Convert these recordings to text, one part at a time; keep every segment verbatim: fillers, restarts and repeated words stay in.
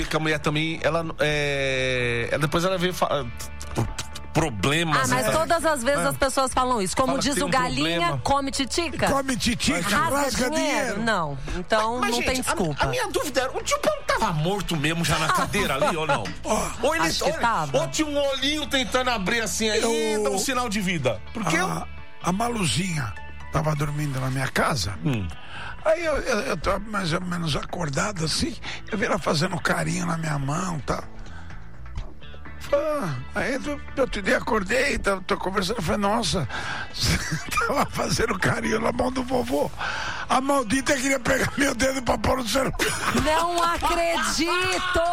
Que a mulher também, ela, é, depois ela veio falar problemas. Ah, mas né? todas as vezes é. as pessoas falam isso. Como Fala diz o um Galinha, problema. come titica. Come titica, rasga, rasga dinheiro. dinheiro. Não, então Mas, não gente, tem desculpa. A, a minha dúvida era, o tio Paulo tava morto mesmo já na cadeira ali ou não? Ou ele Acho que ou, tava. ou tinha um olhinho tentando abrir assim aí, Eu- dá um sinal de vida. Porque eu... A, a Maluzinha tava dormindo na minha casa. Hum. Aí eu, eu, eu tava mais ou menos acordado assim. Eu vi ela fazendo carinho na minha mão e tal. Ah, aí eu, eu te dei, acordei, tô, tô conversando, eu falei, nossa, você tava fazendo carinho na mão do vovô. A maldita queria pegar meu dedo pra pôr no celular. Não acredito!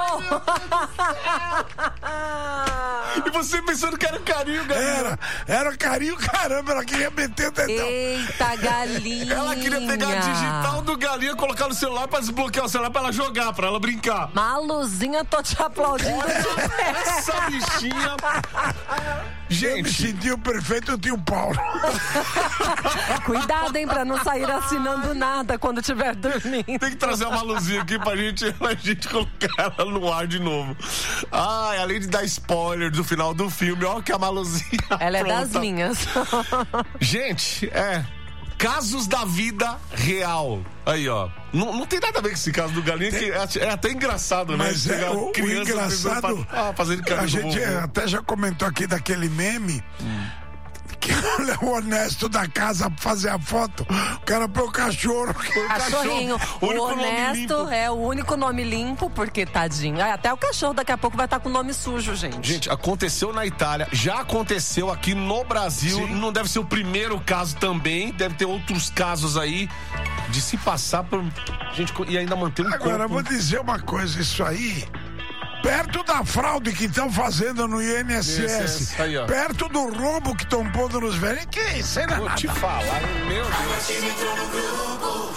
E você pensando que era carinho, Galinha. Era, era carinho, caramba, ela queria meter o dedão. Eita, Galinha! Ela queria pegar a digital do Galinha, colocar no celular pra desbloquear o celular pra ela jogar, pra ela brincar. Maluzinha, tô te aplaudindo. Essa bichinha... Eu me Gente, senti o perfeito tio Paulo. Cuidado, hein, pra não sair assinando nada quando estiver dormindo. tem que trazer uma luzinha aqui pra gente, pra gente colocar ela no ar de novo. Ai, além de dar spoiler do final do filme, olha que a Maluzinha Ela é das pronta. minhas. Gente, é... Casos da vida real. Aí, ó. Não, não tem nada a ver com esse caso do Galinha, que é, é até engraçado, né? Mas é, Chegar o, o criança engraçado, pra, ah, fazendo a carinho do gente vovô. até já comentou aqui daquele meme, que o honesto da casa pra fazer a foto, o cara põe o cachorro. Cachorrinho. O O, único nome honesto limpo. é o único nome limpo, porque tadinho. Ah, até o cachorro daqui a pouco vai estar com o nome sujo, gente. Gente, aconteceu na Itália, já aconteceu aqui no Brasil, Sim. não deve ser o primeiro caso também, deve ter outros casos aí de se passar por... Gente, e ainda manter um Agora, eu corpo... vou dizer uma coisa, isso aí, perto da fraude que estão fazendo no I N S S, I N S S, aí, ó. perto do roubo que estão pondo nos velhos, que isso aí não é Vou te nada. falar, meu Deus.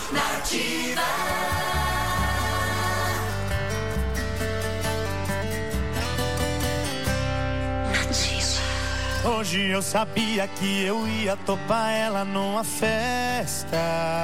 Hoje eu sabia que eu ia topar ela numa festa.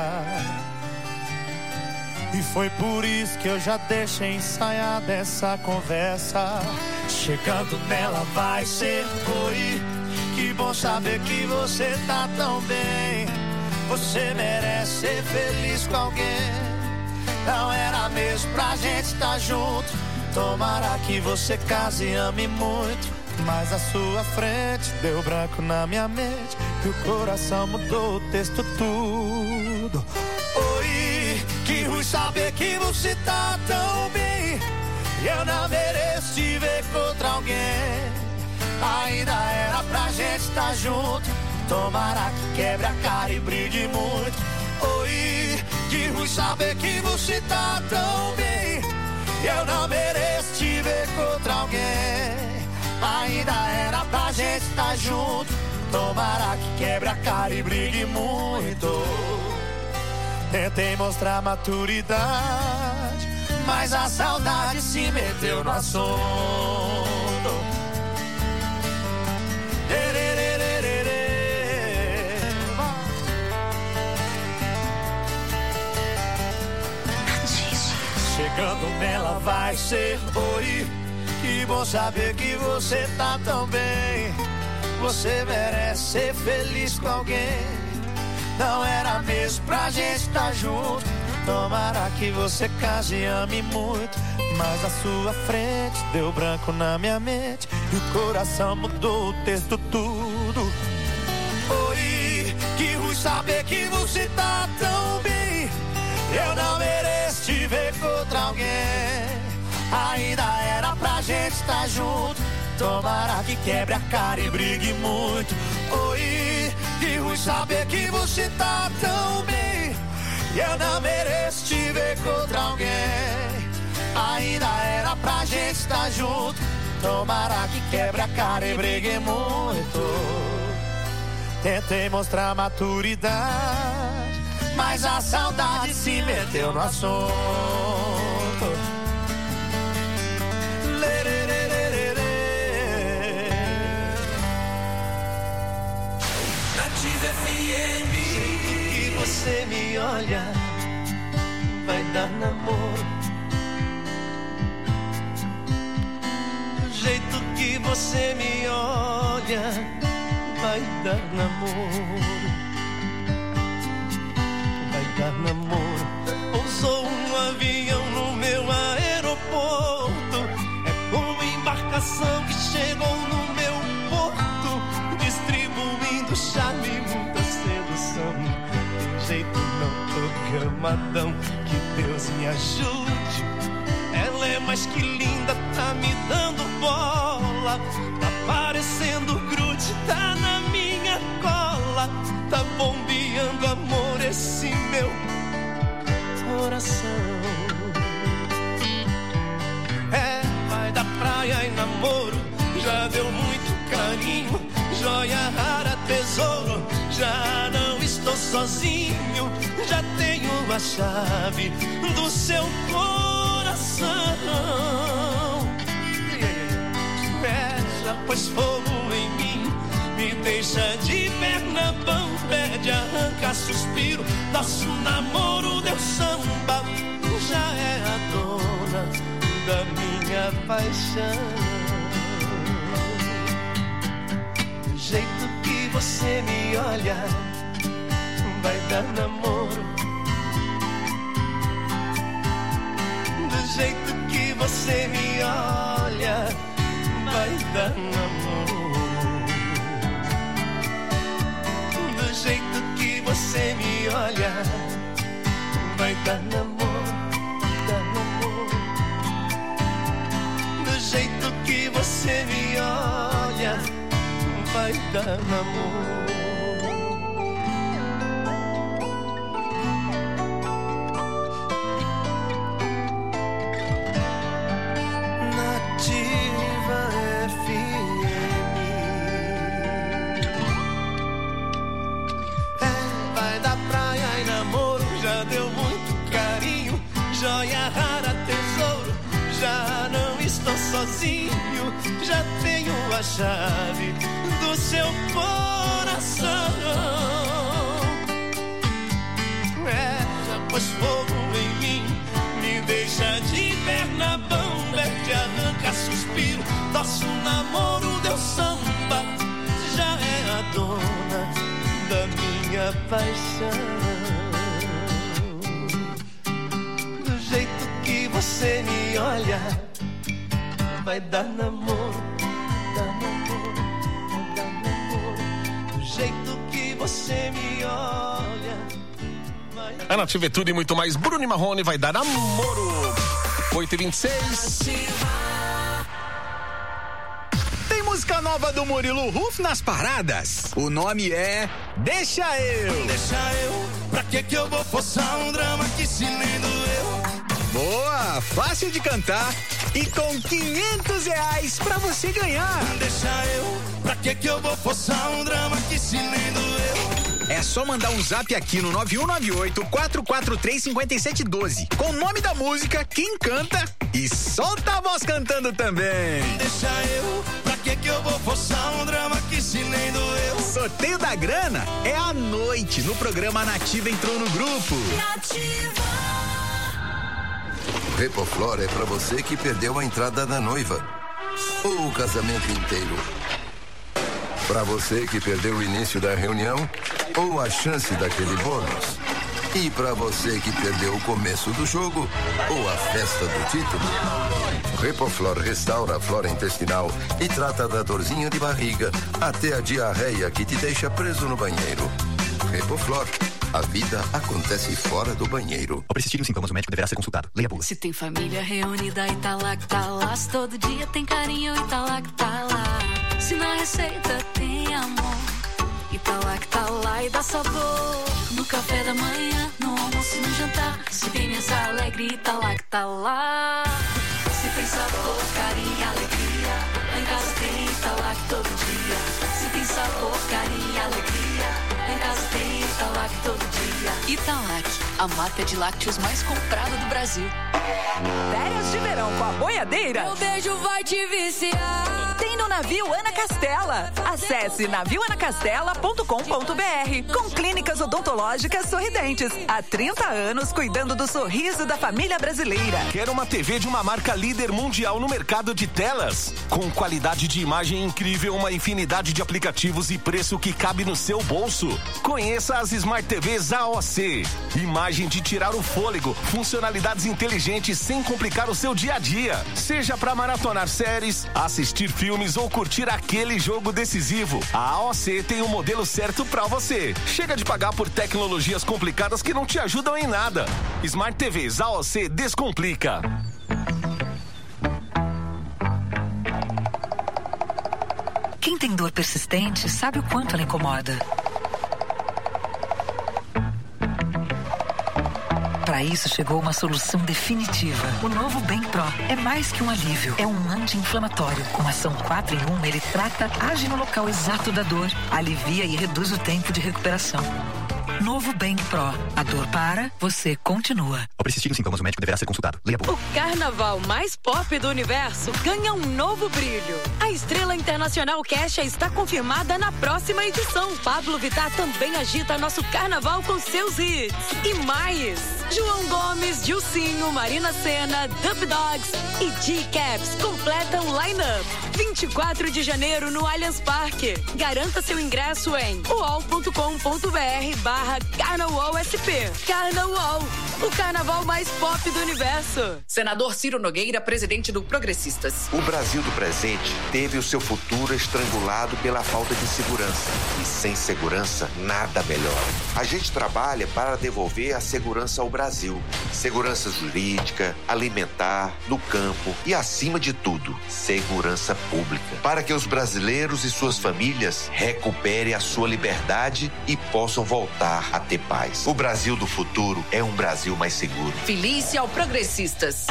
E foi por isso que eu já deixei ensaiada essa conversa. Chegando nela vai ser oi. Que bom saber que você tá tão bem. Você merece ser feliz com alguém. Não era mesmo pra gente estar junto. Tomara que você case e ame muito. Mas a sua frente deu branco na minha mente. E o coração mudou o texto tudo. Oi, que ruim saber que você tá tão bem. E eu não mereço te ver contra alguém. Ainda era pra gente estar junto. Tomara que quebre a cara e brigue muito. Oi, que ruim saber que você tá tão bem. E eu não mereço te ver contra alguém. Ainda era pra gente estar junto. Tomara que quebre a cara e brigue muito. Tentei mostrar maturidade, mas a saudade se meteu no assunto. Chegando nela vai ser oi. Que bom saber que você tá tão bem. Você merece ser feliz com alguém. Não era mesmo pra gente estar junto. Tomara que você case e ame muito. Mas a sua frente deu branco na minha mente. E o coração mudou o texto tudo. Oi, que ruim saber que você tá tão bem. Eu não mereço te ver contra alguém. Ainda era pra gente estar junto. Tomara que quebre a cara e brigue muito. Oi, que ruim saber que você tá tão bem. E eu não mereço te ver contra alguém. Ainda era pra gente estar junto. Tomara que quebre a cara e brigue muito. Tentei mostrar maturidade, mas a saudade se meteu no assunto. E você me olha, vai dar namoro. você me olha, vai dar namoro, vai dar namoro. Pousou um avião no meu aeroporto, é como embarcação que chegou no meu porto, distribuindo charme e muita sedução. De jeito não programadão, que Deus me ajude. Ela é mais que linda, tá me dando bola, tá parecendo grude, tá na minha cola, tá bombeando amor esse meu coração. É, vai da praia e namoro, já deu muito carinho, joia rara, tesouro, já não estou sozinho, já tenho a chave do seu coração. Fecha, pois fogo em mim, me deixa de perna bamba, pede, arranca suspiro, nosso namoro deu samba, já é a dona da minha paixão. Do jeito que você me olha, vai dar namoro. Do jeito que você me olha, vai dar namoro. Do jeito que você me olha, vai dar namoro, dar namoro. Do jeito que você me olha, vai dar namoro. Joia rara, tesouro, já não estou sozinho, já tenho a chave do seu coração. É, já pôs fogo em mim, me deixa de perna bamba, te arranca suspiro, nosso namoro deu samba, já é a dona da minha paixão. Você me olha, vai dar namoro, dar namoro, vai dar namoro. Do jeito que você me olha, vai dar... A Nativa é tudo e muito mais. Bruno e Marrone vai dar namoro. oito e vinte e seis. Tem música nova do Murilo Huff nas paradas. O nome é Deixa Eu. Deixa eu, pra que que eu vou forçar um drama que se nem doeu? Boa, fácil de cantar e com quinhentos reais pra você ganhar. Deixa eu, pra que que eu vou forçar um drama que se nem doeu? É só mandar um zap aqui no nove um nove oito, quatro quatro três, cinco sete um dois com o nome da música, quem canta e solta a voz cantando também. Deixa eu, pra que que eu vou forçar um drama que se nem doeu? Sorteio da grana é à noite no programa Nativa entrou no grupo. Nativa. Repoflor é pra você que perdeu a entrada da noiva ou o casamento inteiro. Pra você que perdeu o início da reunião ou a chance daquele bônus. E pra você que perdeu o começo do jogo ou a festa do título. Repoflor restaura a flora intestinal e trata da dorzinha de barriga até a diarreia que te deixa preso no banheiro. Repoflor. A vida acontece fora do banheiro. Ao persistirem os sintomas, o médico deverá ser consultado. Leia a bula. Se tem família reunida e tá lá que tá lá, se todo dia tem carinho e tá lá que tá lá. Se na receita tem amor e tá lá que tá lá e dá sabor. No café da manhã, no almoço e no jantar, se tem mesa alegre e tá lá que tá lá. Se tem sabor, carinho e alegria, lá em casa tem e tá lá que todo dia. Se tem sabor, carinho e alegria, lá em casa tem e tá lá que todo dia. Italac, a marca de lácteos mais comprada do Brasil. Férias de verão com a boiadeira. Meu beijo vai te viciar. Tem no navio Ana Castela. Acesse navio ana castela ponto com ponto br. Com clínicas odontológicas sorridentes. Há trinta anos cuidando do sorriso da família brasileira. Quer uma T V de uma marca líder mundial no mercado de telas? Com qualidade de imagem incrível, uma infinidade de aplicativos e preço que cabe no seu bolso. Conheça as Smart T Vs A O C. Imagem de tirar o fôlego, funcionalidades inteligentes sem complicar o seu dia a dia. Seja para maratonar séries, assistir filmes ou curtir aquele jogo decisivo, a A O C tem o modelo certo para você. Chega de pagar por tecnologias complicadas que não te ajudam em nada. Smart T Vs A O C descomplica. Quem tem dor persistente sabe o quanto ela incomoda. Para isso chegou uma solução definitiva. O novo Bem Pro é mais que um alívio. É um anti-inflamatório. Com ação quatro em um, ele trata, age no local exato da dor, alivia e reduz o tempo de recuperação. Novo Bem Pro. A dor para, você continua. Ao persistir os sintomas, o médico deverá ser consultado. Leia por. O carnaval mais pop do universo ganha um novo brilho. A estrela internacional Kesha está confirmada na próxima edição. Pablo Vittar também agita nosso carnaval com seus hits. E mais! João Gomes, Dilcinho, Marina Sena, Dub Dogs e G-Caps completam o line-up. vinte e quatro de janeiro no Allianz Parque. Garanta seu ingresso em uol ponto com ponto br barra Carnaval S P. Carnaval, o carnaval mais pop do universo. Senador Ciro Nogueira, presidente do Progressistas. O Brasil do presente teve o seu futuro estrangulado pela falta de segurança. E sem segurança, nada melhor. A gente trabalha para devolver a segurança ao Brasil. Segurança jurídica, alimentar, no campo e, acima de tudo, segurança pública. Para que os brasileiros e suas famílias recuperem a sua liberdade e possam voltar a ter paz. O Brasil do futuro é um Brasil mais seguro. Felice ao Progressistas.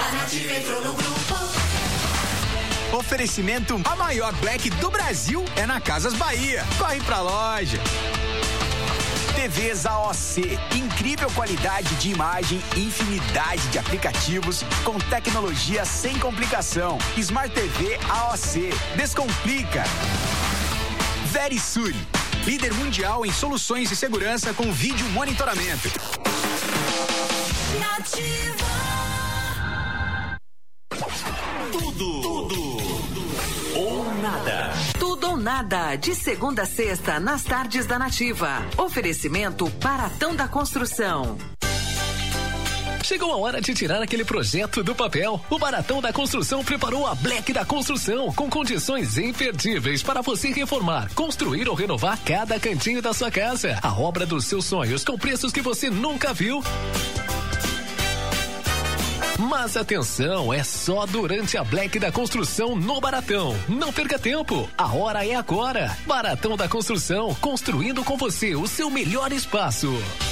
Oferecimento: a maior Black do Brasil é na Casas Bahia. Corre pra loja. T Vs A O C, incrível qualidade de imagem, infinidade de aplicativos com tecnologia sem complicação. Smart T V A O C, descomplica. Verisure, líder mundial em soluções de segurança com vídeo monitoramento. Nativa. Tudo, tudo, ou nada. Tudo ou nada, de segunda a sexta, nas tardes da Nativa. Oferecimento Baratão da Construção. Chegou a hora de tirar aquele projeto do papel. O Baratão da Construção preparou a Black da Construção, com condições imperdíveis para você reformar, construir ou renovar cada cantinho da sua casa. A obra dos seus sonhos, com preços que você nunca viu. Mas atenção, é só durante a Black da Construção no Baratão. Não perca tempo, a hora é agora. Baratão da Construção, construindo com você o seu melhor espaço.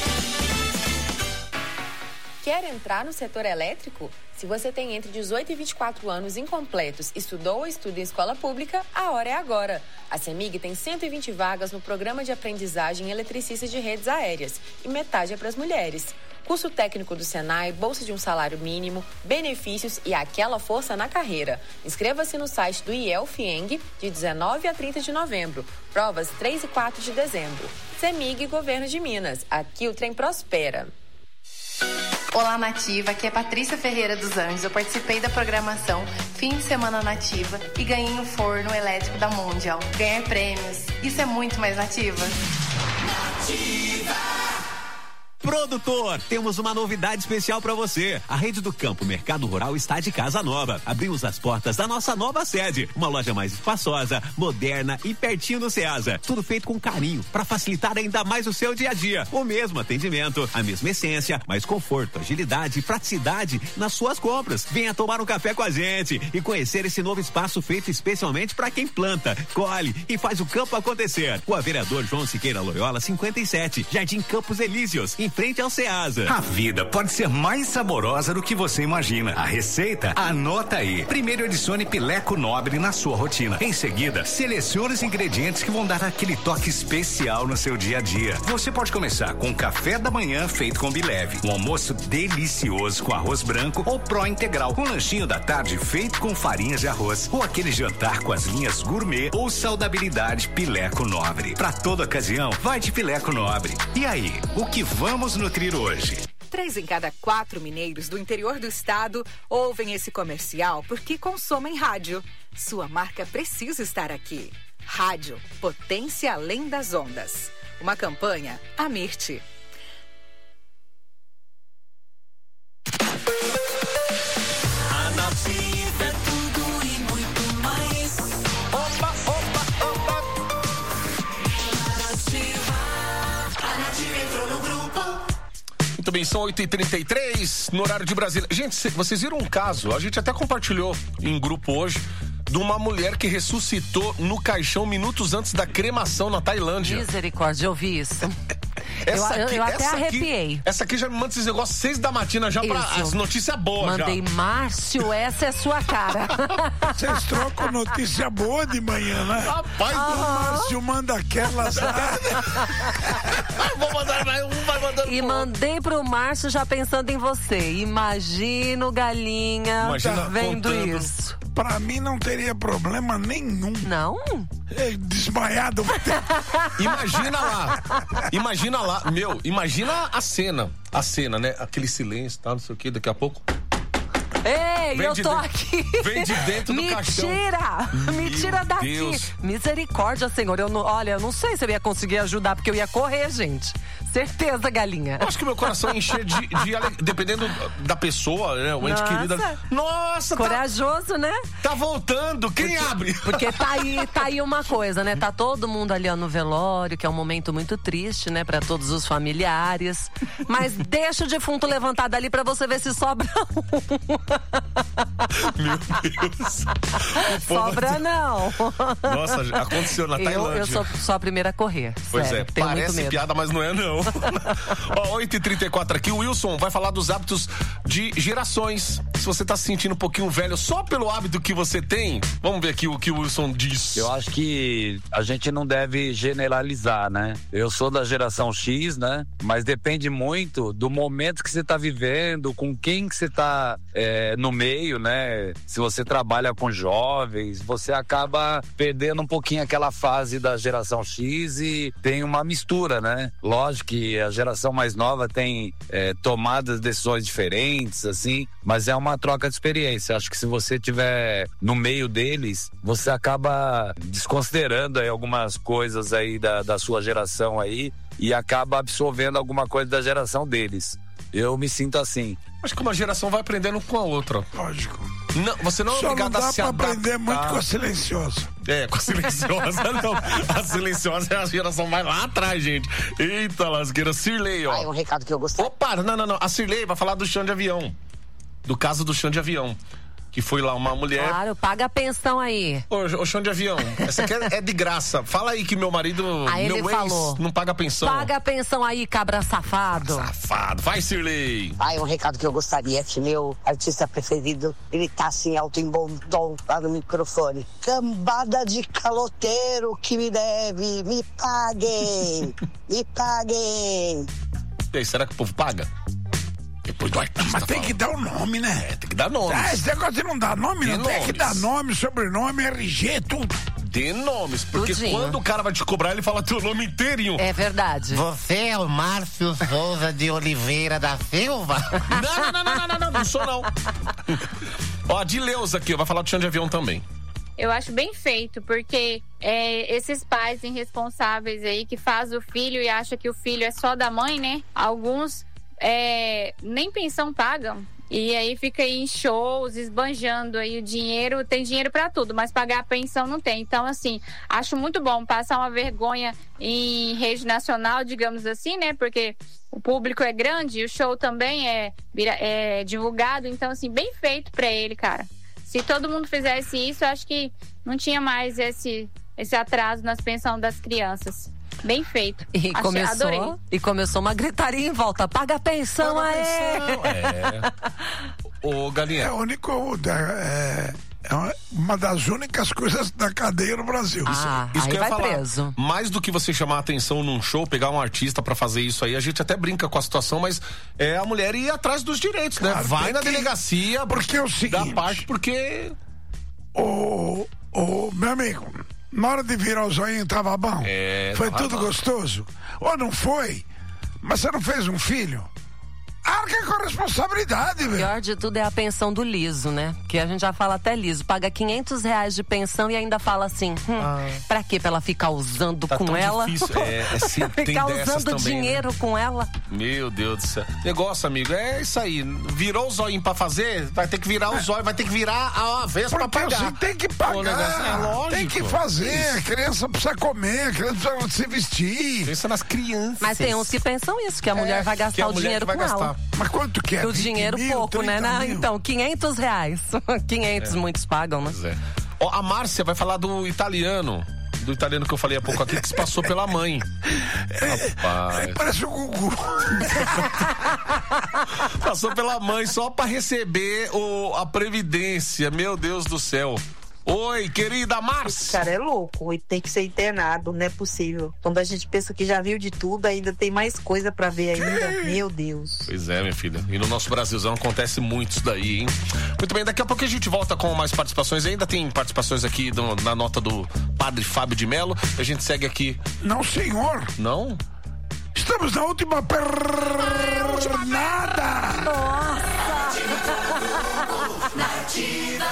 Quer entrar no setor elétrico? Se você tem entre dezoito e vinte e quatro anos incompletos, estudou ou estuda em escola pública, a hora é agora. A CEMIG tem cento e vinte vagas no programa de aprendizagem eletricista de redes aéreas e metade é para as mulheres. Curso técnico do Senai, bolsa de um salário mínimo, benefícios e aquela força na carreira. Inscreva-se no site do I E L Fieng de dezenove a trinta de novembro. Provas três e quatro de dezembro. CEMIG, Governo de Minas. Aqui o trem prospera. Olá, Nativa, aqui é Patrícia Ferreira dos Anjos. Eu participei da programação Fim de Semana Nativa e ganhei um forno elétrico da Mondial. Ganhar prêmios, isso é muito mais Nativa. Nativa. Produtor, temos uma novidade especial para você. A Rede do Campo Mercado Rural está de casa nova. Abrimos as portas da nossa nova sede. Uma loja mais espaçosa, moderna e pertinho do Ceasa. Tudo feito com carinho para facilitar ainda mais o seu dia a dia. O mesmo atendimento, a mesma essência, mais conforto, agilidade e praticidade nas suas compras. Venha tomar um café com a gente e conhecer esse novo espaço feito especialmente para quem planta, colhe e faz o campo acontecer. O vereador João Siqueira Loyola, cinquenta e sete, Jardim Campos Elíseos, em frente frente ao Ceasa. A vida pode ser mais saborosa do que você imagina. A receita, anota aí. Primeiro adicione Pileco Nobre na sua rotina. Em seguida, selecione os ingredientes que vão dar aquele toque especial no seu dia a dia. Você pode começar com um café da manhã feito com Bileve, um almoço delicioso com arroz branco ou pró integral, um lanchinho da tarde feito com farinhas de arroz, ou aquele jantar com as linhas gourmet ou saudabilidade Pileco Nobre. Para toda ocasião, vai de Pileco Nobre. E aí, o que vamos nutrir hoje? Três em cada quatro mineiros do interior do estado ouvem esse comercial porque consomem rádio. Sua marca precisa estar aqui. Rádio, potência além das ondas. Uma campanha Amirte. A Nativa é tudo e muito mais. Opa, opa, opa. A Nativa, a Nativa entrou no grupo. Muito bem, são oito e trinta e três no horário de Brasília. Gente, vocês viram um caso, a gente até compartilhou em grupo hoje, de uma mulher que ressuscitou no caixão minutos antes da cremação na Tailândia. Misericórdia, eu vi isso. Essa eu, aqui, eu até essa arrepiei. Aqui, essa aqui já me manda esses negócios seis da matina já pra Isso. as notícias boas. Mandei, já. Márcio, essa é sua cara. Vocês trocam notícia boa de manhã, né? Rapaz, o Márcio manda aquelas. Vou mandar mais um, vai mandando. E mandei pro Márcio já pensando em você. Imagino, galinha, Imagina vendo contando. isso. Pra mim não teria problema nenhum. Não? É, desmaiado. Imagina lá. Imagina lá. Meu, imagina a cena. A cena, né? Aquele silêncio, tá? Não sei o que, daqui a pouco. Ei, Vem eu de tô dentro- aqui. vem de dentro do me caixão. Tira! Me Meu tira daqui. Deus. Misericórdia, Senhor. Eu não, olha, eu não sei se eu ia conseguir ajudar, porque eu ia correr, gente. Certeza, galinha. Eu acho que meu coração ia encher de, de ale- dependendo da pessoa, né? O ente Nossa. querido. Nossa, Corajoso, tá, né? Tá voltando. Quem porque, abre? Porque tá aí, tá aí uma coisa, né? Tá todo mundo ali ó, no velório, que é um momento muito triste, né? Pra todos os familiares. Mas deixa o defunto levantar dali pra você ver se sobra Meu Deus. O povo- Sobra não. Nossa, aconteceu na Eu, Tailândia. eu sou, sou a primeira a correr. Pois sério, é, tenho muito parece medo. piada, mas não é não. Ó, oito e trinta e quatro aqui, o Wilson vai falar dos hábitos de gerações. Se você tá se sentindo um pouquinho velho só pelo hábito que você tem, vamos ver aqui o que o Wilson diz. Eu acho que a gente não deve generalizar, né? Eu sou da geração X, né? Mas depende muito do momento que você tá vivendo, com quem que você tá é, no meio, né? Se você trabalha com jovens, você acaba perdendo um pouquinho aquela fase da geração X e tem uma mistura, né? Lógico que a geração mais nova tem é, tomadas decisões diferentes, assim, mas é uma troca de experiência. Acho que se você tiver no meio deles, você acaba desconsiderando aí algumas coisas aí da, da sua geração aí e acaba absorvendo alguma coisa da geração deles. Eu me sinto assim. Acho que uma geração vai aprendendo com a outra. Lógico. Não, você não é Só obrigado não dá a se pra adaptar. aprender muito com a silenciosa. É, com a silenciosa não. A silenciosa é a geração mais lá atrás, gente. Eita, lasqueira. Cirlei, ó. Ah, é um recado que eu gostei. Opa, não, não, não. A Cirlei vai falar do chão de avião. Do caso do chão de avião. Que foi lá uma mulher... Claro, paga a pensão aí. Ô, ô, chão de avião, essa aqui é, é de graça. Fala aí que meu marido, Aí meu ele ex, falou. não paga pensão. Paga a pensão aí, cabra safado. Safado. Vai, Cirlei. Ah, é um recado que eu gostaria que meu artista preferido gritasse em alto em bom tom lá no microfone. Cambada de caloteiro que me deve, me paguem, me paguem. E aí, será que o povo paga? Depois do artista. Mas tem que dar o nome, né? É, tem que dar nome. Ah, esse negócio de não dar nome, Dê não tem que nomes. dar nome, sobrenome, R G, tudo. Dê nomes, porque Tudinho. quando o cara vai te cobrar, ele fala teu nome inteirinho. É verdade. Você é o Márcio Souza de Oliveira da Silva? Não, não, não, não, não, não, não sou não. Ó, a Dileuza aqui, ó, vai falar do chão de avião também. Eu acho bem feito, porque é, esses pais irresponsáveis aí que faz o filho e acha que o filho é só da mãe, né? Alguns é, nem pensão pagam. E aí fica aí em shows, esbanjando aí o dinheiro. Tem dinheiro pra tudo, mas pagar a pensão não tem. Então, assim, acho muito bom passar uma vergonha em rede nacional, digamos assim, né? Porque o público é grande e o show também é, é divulgado. Então, assim, bem feito pra ele, cara. Se todo mundo fizesse isso, eu acho que não tinha mais esse, esse atraso nas pensões das crianças. Bem feito. E Achei, começou, adorei. e começou uma gritaria em volta. Paga a pensão, Paga a aê! pensão, é. Ô, Galinha. É o único. É, é uma das únicas coisas da cadeia no Brasil. Ah, Isso aí que eu ia vai falar. preso. Mais do que você chamar a atenção num show, pegar um artista pra fazer isso aí, a gente até brinca com a situação, mas é a mulher ir atrás dos direitos, né? Claro, Vai na porque- delegacia, porque é o seguinte, da parte, porque... Ô, ô, meu amigo, na hora de virar o zoinho tava bom? É, foi tava tudo bom. gostoso? Ou não foi? Mas você não fez um filho? Arca com a responsabilidade, velho. Pior de tudo é a pensão do liso, né? Que a gente já fala até liso. Paga quinhentos reais de pensão e ainda fala assim, hum, Ah. pra quê? Pra ela ficar usando Tá com tão também difícil. É, é, sim, tem ficar dessas usando também, dinheiro né? com ela. Meu Deus do céu. Negócio, amigo, é isso aí. Virou o zóio pra fazer, vai ter que virar o zóio, vai ter que virar a vez pra Porque pagar. você tem que pagar, O negócio é lógico. tem que fazer, a criança precisa comer, a criança precisa se vestir. Pensa nas crianças. Mas tem uns que pensam isso, que a mulher vai que a gastar o mulher dinheiro que com vai ela. gastar. Mas quanto que é? E o vinte dinheiro mil, pouco, né? trinta Na- mil? Então, quinhentos reais. quinhentos, É. muitos pagam, né? Pois é. Ó, a Márcia vai falar do italiano. Do italiano que eu falei há pouco aqui, que se passou pela mãe. Rapaz. Parece o Gugu. Passou pela mãe só pra receber o, a previdência. Meu Deus do céu. Oi, querida Márcia. Esse cara é louco e tem que ser internado, não é possível. Quando a gente pensa que já viu de tudo, ainda tem mais coisa pra ver ainda. Meu Deus. Pois é, minha filha. E no nosso Brasilzão acontece muito isso daí, hein? Muito bem, daqui a pouco a gente volta com mais participações. Ainda tem participações aqui do- na nota do Padre Fábio de Mello. A gente segue aqui. Não, senhor. Não? Estamos na última pernada. Nativa.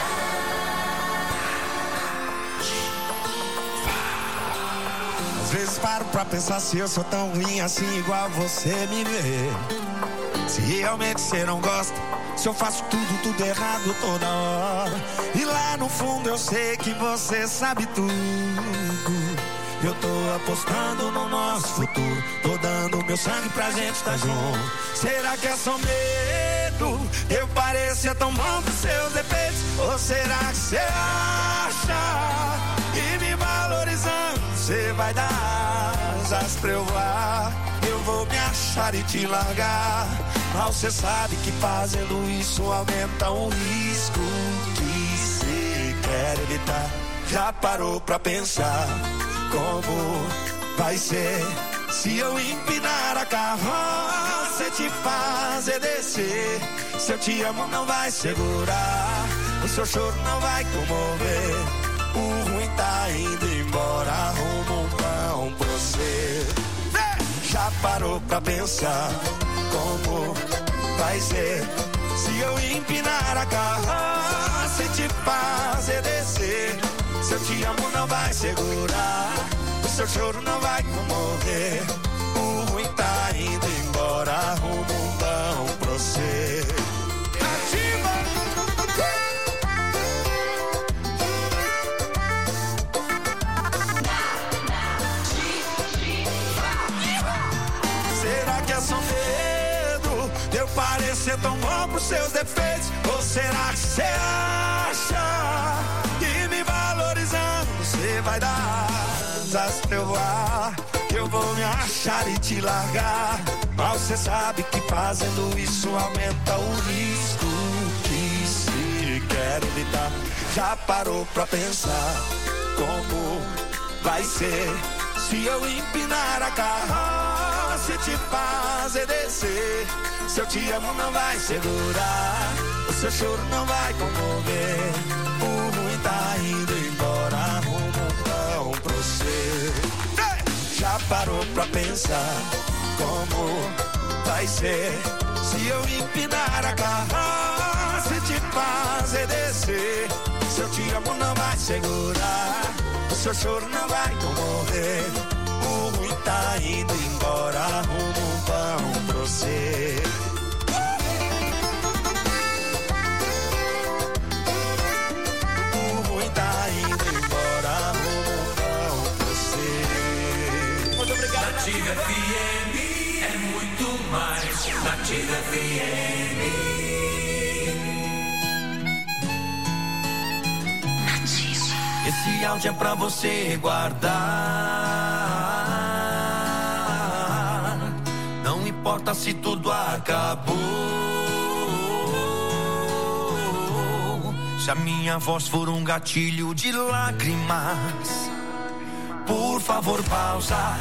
Às vezes paro pra pensar se eu sou tão ruim assim igual você me vê. Se realmente você não gosta, se eu faço tudo, tudo errado toda hora. E lá no fundo eu sei que você sabe tudo. Eu tô apostando no nosso futuro, tô dando meu sangue pra gente estar junto. Será que é só medo? Eu parecer tão bom pros seus defeitos? Ou será que você acha que me valorizando você vai dar asas pra eu voar? Eu vou me achar e te largar. Mal você sabe que fazendo isso aumenta o risco que você quer evitar. Já parou pra pensar como vai ser se eu empinar a carroça e te fazer descer? Se eu te amo não vai segurar, o seu choro não vai comover. O ruim tá indo embora, arruma um pão pra você. Já parou pra pensar como vai ser se eu empinar a carroça e te fazer descer? Se eu te amo não vai segurar, o seu choro não vai comover. O ruim tá indo embora, arruma um pão pra você. Ativa! Será que é só medo de eu parecer tão bom pros seus defeitos? Ou será que você acha que me valorizando você vai dar asas pra eu voar? Que eu vou me achar e te largar. Mas você sabe que fazendo isso aumenta o risco que se quer evitar. Já parou pra pensar como vai ser se eu empinar a carroça e te fazer descer? Se eu te amo não vai segurar, o seu choro não vai comover. O ruim tá indo embora, arruma um pão pra você. Já parou pra pensar como vai ser se eu empinar a carroça e te fazer descer? Se eu te amo não vai segurar, o seu choro não vai comover. O ruim tá indo embora, arruma um pão pra você. O ruim tá indo embora, arruma um pão pra você. Muito obrigado. Nativa F M é muito mais. Nativa F M. Esse áudio é pra você guardar. importa se tudo acabou. Se a minha voz for um gatilho de lágrimas, por favor, pausa.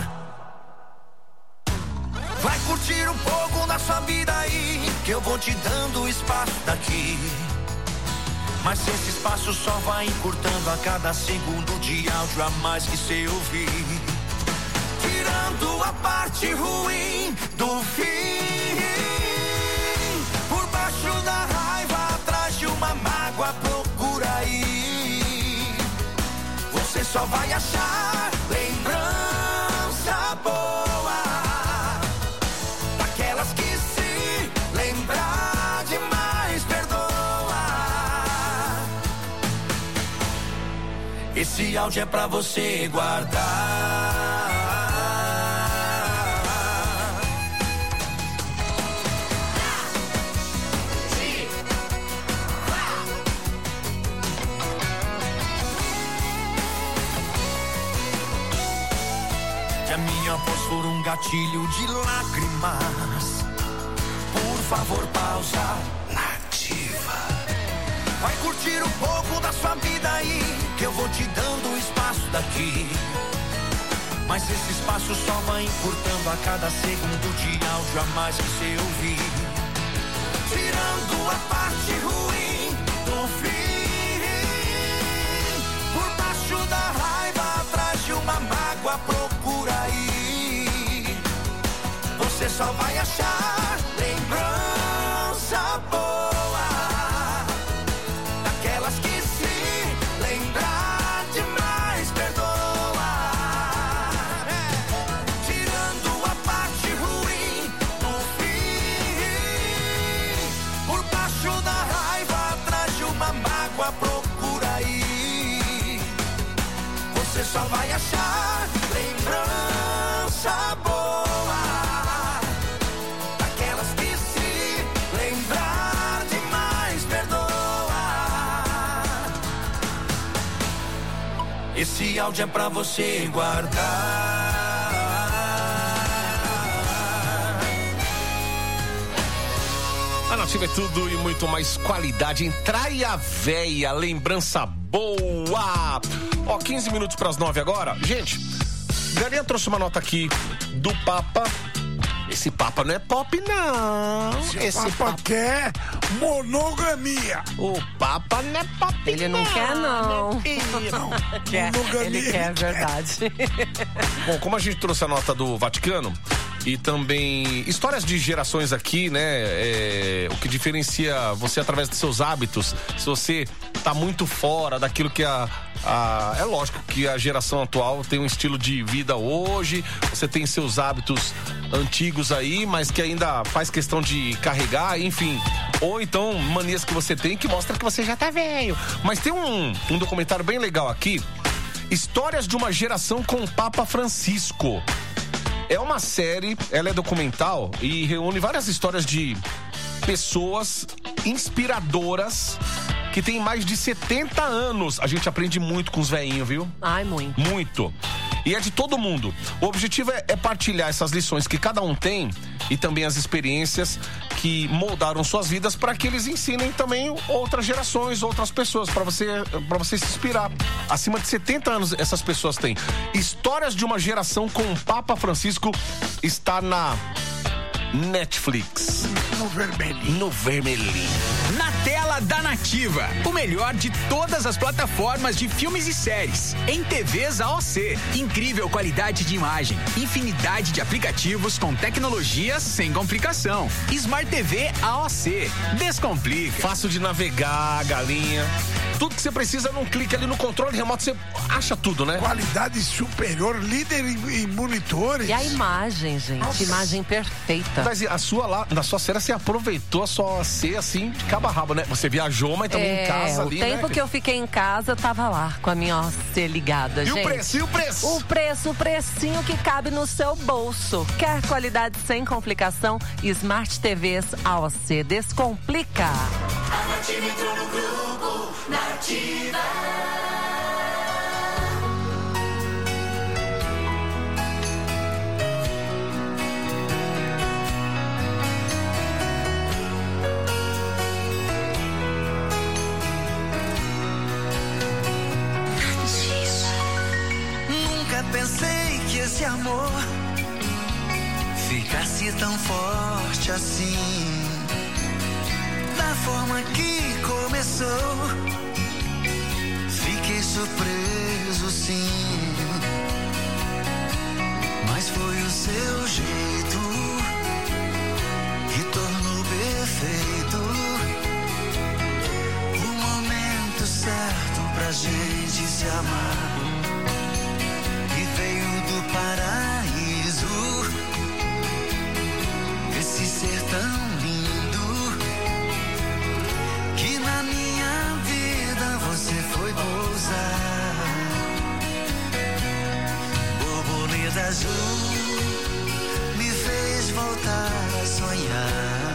Vai curtir um pouco da sua vida aí, que eu vou te dando espaço daqui. Mas esse espaço só vai encurtando a cada segundo de áudio a mais que cê ouvir. Tirando a parte ruim do fim. Por baixo da raiva, atrás de uma mágoa, procura aí. Você só vai achar lembrança boa, daquelas que se lembrar demais perdoa. Esse áudio é pra você guardar. Se a minha voz for um gatilho de lágrimas, por favor, pausa. Nativa. Vai curtir um pouco da sua vida aí, que eu vou te dando espaço daqui. Mas esse espaço só vai encurtando a cada segundo de áudio a mais que você ouvir. Tirando a parte ruim do fim. Por baixo da raiva, atrás de uma mágoa, procura aí. Você só vai achar lembrança boa, daquelas que se lembrar demais perdoa. Tirando a parte ruim do fim. Por baixo da raiva, atrás de uma mágoa, procura aí. Você só vai achar lembrança boa, daquelas que se lembrar demais perdoa. Esse áudio é pra você guardar. A Nativa é tudo e muito mais qualidade. Entraia véia, lembrança boa. Ó, quinze minutos para as nove agora. Gente, Galinha trouxe uma nota aqui do Papa. Esse Papa não é pop, não. Esse, Esse Papa, Papa quer monogamia. O Papa não é pop, Ele não, não quer, não. Não. Quer, ele quer, é verdade. Bom, como a gente trouxe a nota do Vaticano e também histórias de gerações aqui, né? É, o que diferencia você através de seus hábitos. Se você tá muito fora daquilo que a, a... É lógico que a geração atual tem um estilo de vida hoje. Você tem seus hábitos antigos aí, mas que ainda faz questão de carregar, enfim. Ou então manias que você tem que mostra que você já tá velho. Mas tem um, um documentário bem legal aqui. Histórias de uma geração com o Papa Francisco. É uma série, ela é documental e reúne várias histórias de pessoas inspiradoras que têm mais de setenta anos. A gente aprende muito com os velhinhos, viu? Ai, muito. Muito. E é de todo mundo. O objetivo é, é partilhar essas lições que cada um tem e também as experiências que moldaram suas vidas para que eles ensinem também outras gerações, outras pessoas, para você, para você se inspirar. Acima de setenta anos essas pessoas têm. Histórias de uma geração com o Papa Francisco está na Netflix. No vermelhinho. No vermelhinho. Na tela da Nativa, o melhor de todas as plataformas de filmes e séries. Em T Vs A O C, incrível qualidade de imagem, infinidade de aplicativos com tecnologia sem complicação. Smart T V A O C, descomplica. Fácil de navegar, Galinha. Tudo que você precisa num clique ali no controle remoto, você acha tudo, né? Qualidade superior, líder em, em monitores. E a imagem, gente, Nossa. imagem perfeita. Mas a sua lá, na sua série, você aproveitou a sua C assim, de cabo a rabo, né? Você viajou, mas também é, em casa ali, né? O tempo né? que eu fiquei em casa, eu tava lá com a minha O C ligada, e gente. E o preço, e o preço? O preço, o precinho que cabe no seu bolso. Quer qualidade sem complicação? Smart T Vs A O C. Descomplica. A Nativa entrou no grupo, Nativa. pensei que esse amor ficasse tão forte assim. Da forma que começou, fiquei surpreso sim. Mas foi o seu jeito que tornou perfeito o momento certo pra gente se amar. E veio do paraíso esse ser tão lindo que na minha vida você foi pousar. Borboleta azul me fez voltar a sonhar.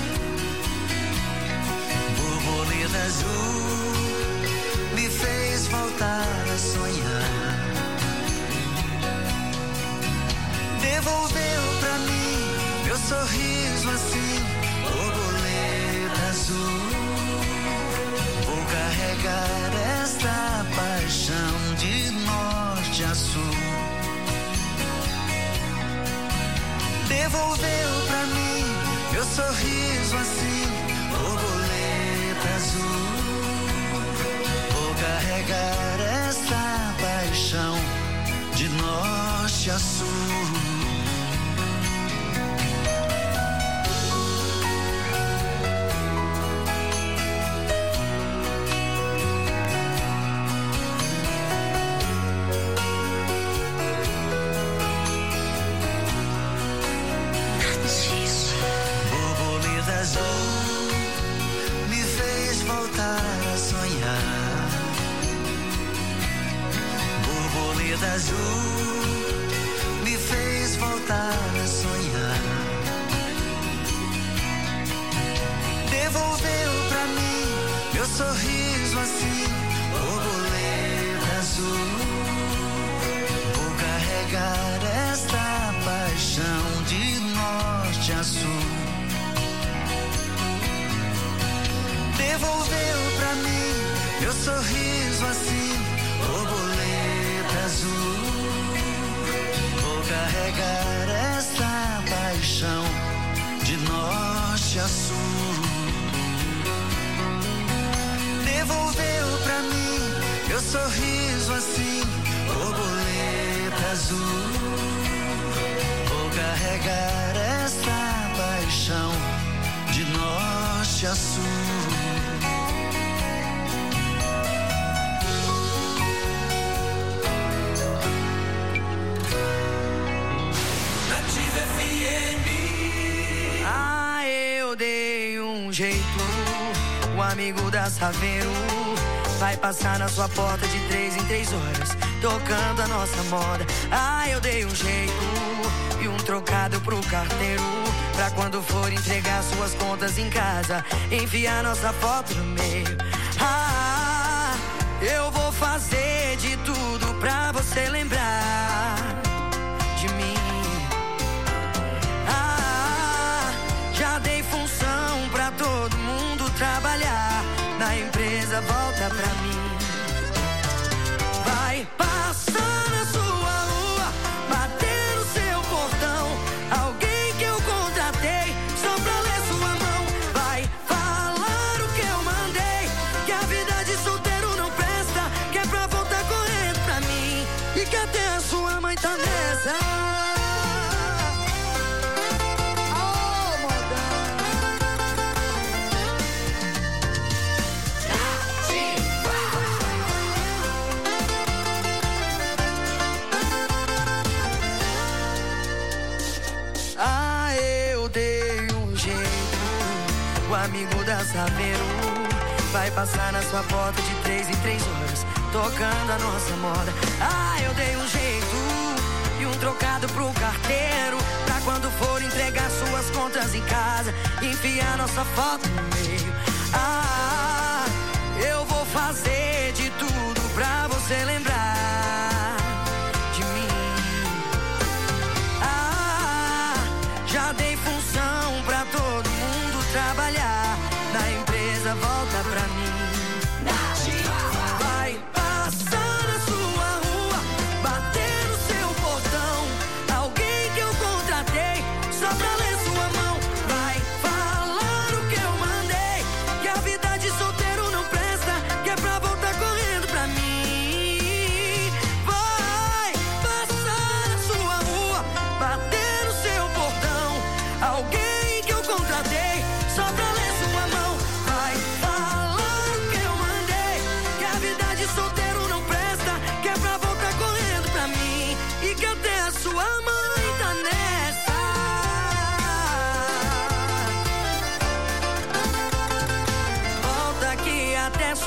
Borboleta azul me fez voltar a sonhar. Devolveu pra mim meu sorriso assim, borboleta azul. Vou carregar esta paixão de norte a sul. Devolveu pra mim meu sorriso assim, borboleta azul. Vou carregar esta paixão de norte a sul. Azul me fez voltar a sonhar. Devolveu pra mim meu sorriso assim, borboleta azul. Vou carregar esta paixão de norte a sul. Devolveu pra mim meu sorriso assim, borboleta azul. Vou carregar esta paixão de norte a sul. Devolveu pra mim meu sorriso assim, borboleta azul. Vou carregar esta paixão de norte a sul. Jeito, o amigo da Saveiro vai passar na sua porta de três em três horas, tocando a nossa moda. Ah, eu dei um jeito e um trocado pro carteiro, pra quando for entregar suas contas em casa, enfiar nossa foto no meio. Ah, eu vou fazer de tudo pra você lembrar de mim. Ah, já dei função pra todo mundo trabalhar, na empresa volta pra mim. Vai passar na sua rua, bater no seu portão, alguém que eu contratei só pra ler sua mão. Vai falar o que eu mandei, que a vida de solteiro não presta, que é pra voltar correndo pra mim, e que até a sua mãe tá nessa. Amigo da Saveiro vai passar na sua porta de três em três horas, tocando a nossa moda. Ah, eu dei um jeito e um trocado pro carteiro, pra quando for entregar suas contas em casa, enfiar nossa foto no meio. Ah, eu vou fazer de tudo pra você lembrar de mim. Ah, já dei função pra todo mundo trabalhar, na empresa volta pra mim. Vai passar na sua rua, bater no seu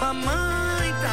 mamãe tá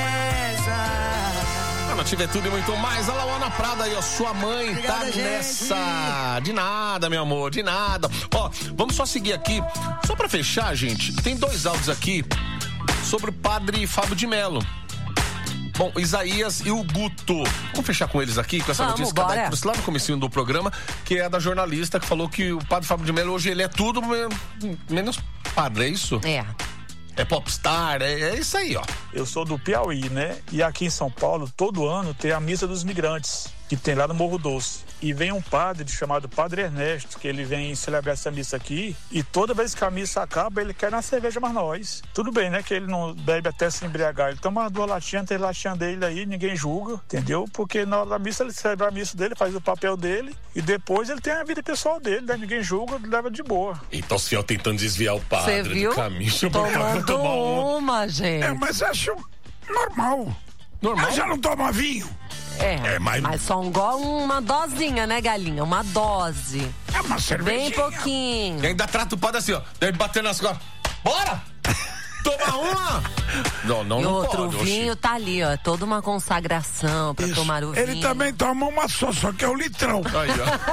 nessa. A Nativa é tudo e muito mais. A Lauana Prada aí, ó. Sua mãe Obrigada, tá gente. nessa. De nada, meu amor, de nada. Ó, vamos só seguir aqui. Só pra fechar, gente, tem dois áudios aqui sobre o padre Fábio de Mello. Bom, Isaías e o Guto. Vamos fechar com eles aqui, com essa Vamos, notícia que a bora. Dai trouxe lá no comecinho do programa, que é da jornalista que falou que o padre Fábio de Mello hoje ele é tudo men- menos padre, é isso? É. É popstar, é, é isso aí, ó. Eu sou do Piauí, né? E aqui em São Paulo, todo ano tem a Missa dos Migrantes, que tem lá no Morro Doce. E vem um padre chamado Padre Ernesto, que ele vem celebrar essa missa aqui. E toda vez que a missa acaba, ele quer na cerveja mais nós. Tudo bem, né? Que ele não bebe até se embriagar. Ele toma duas latinhas, tem latinha dele aí, ninguém julga, entendeu? Porque na hora da missa, ele celebra a missa dele, faz o papel dele. E depois ele tem a vida pessoal dele, né? Ninguém julga, leva de boa. Então os fiel tentando desviar o padre Você viu? do caminho. Tomando uma, gente. É, mas acho normal. Normal? Mas já não toma vinho. É, É, mas- mas só um go- uma dosinha, né, galinha? Uma dose. É uma cervejinha. Bem pouquinho. E ainda trata o padre assim, ó. Deve bater nas costas. Bora! Toma uma! Não, não, E não outro, pode. o vinho tá ali, ó. É toda uma consagração pra Isso. tomar o vinho. Ele também toma uma só, só que é o litrão. Aí,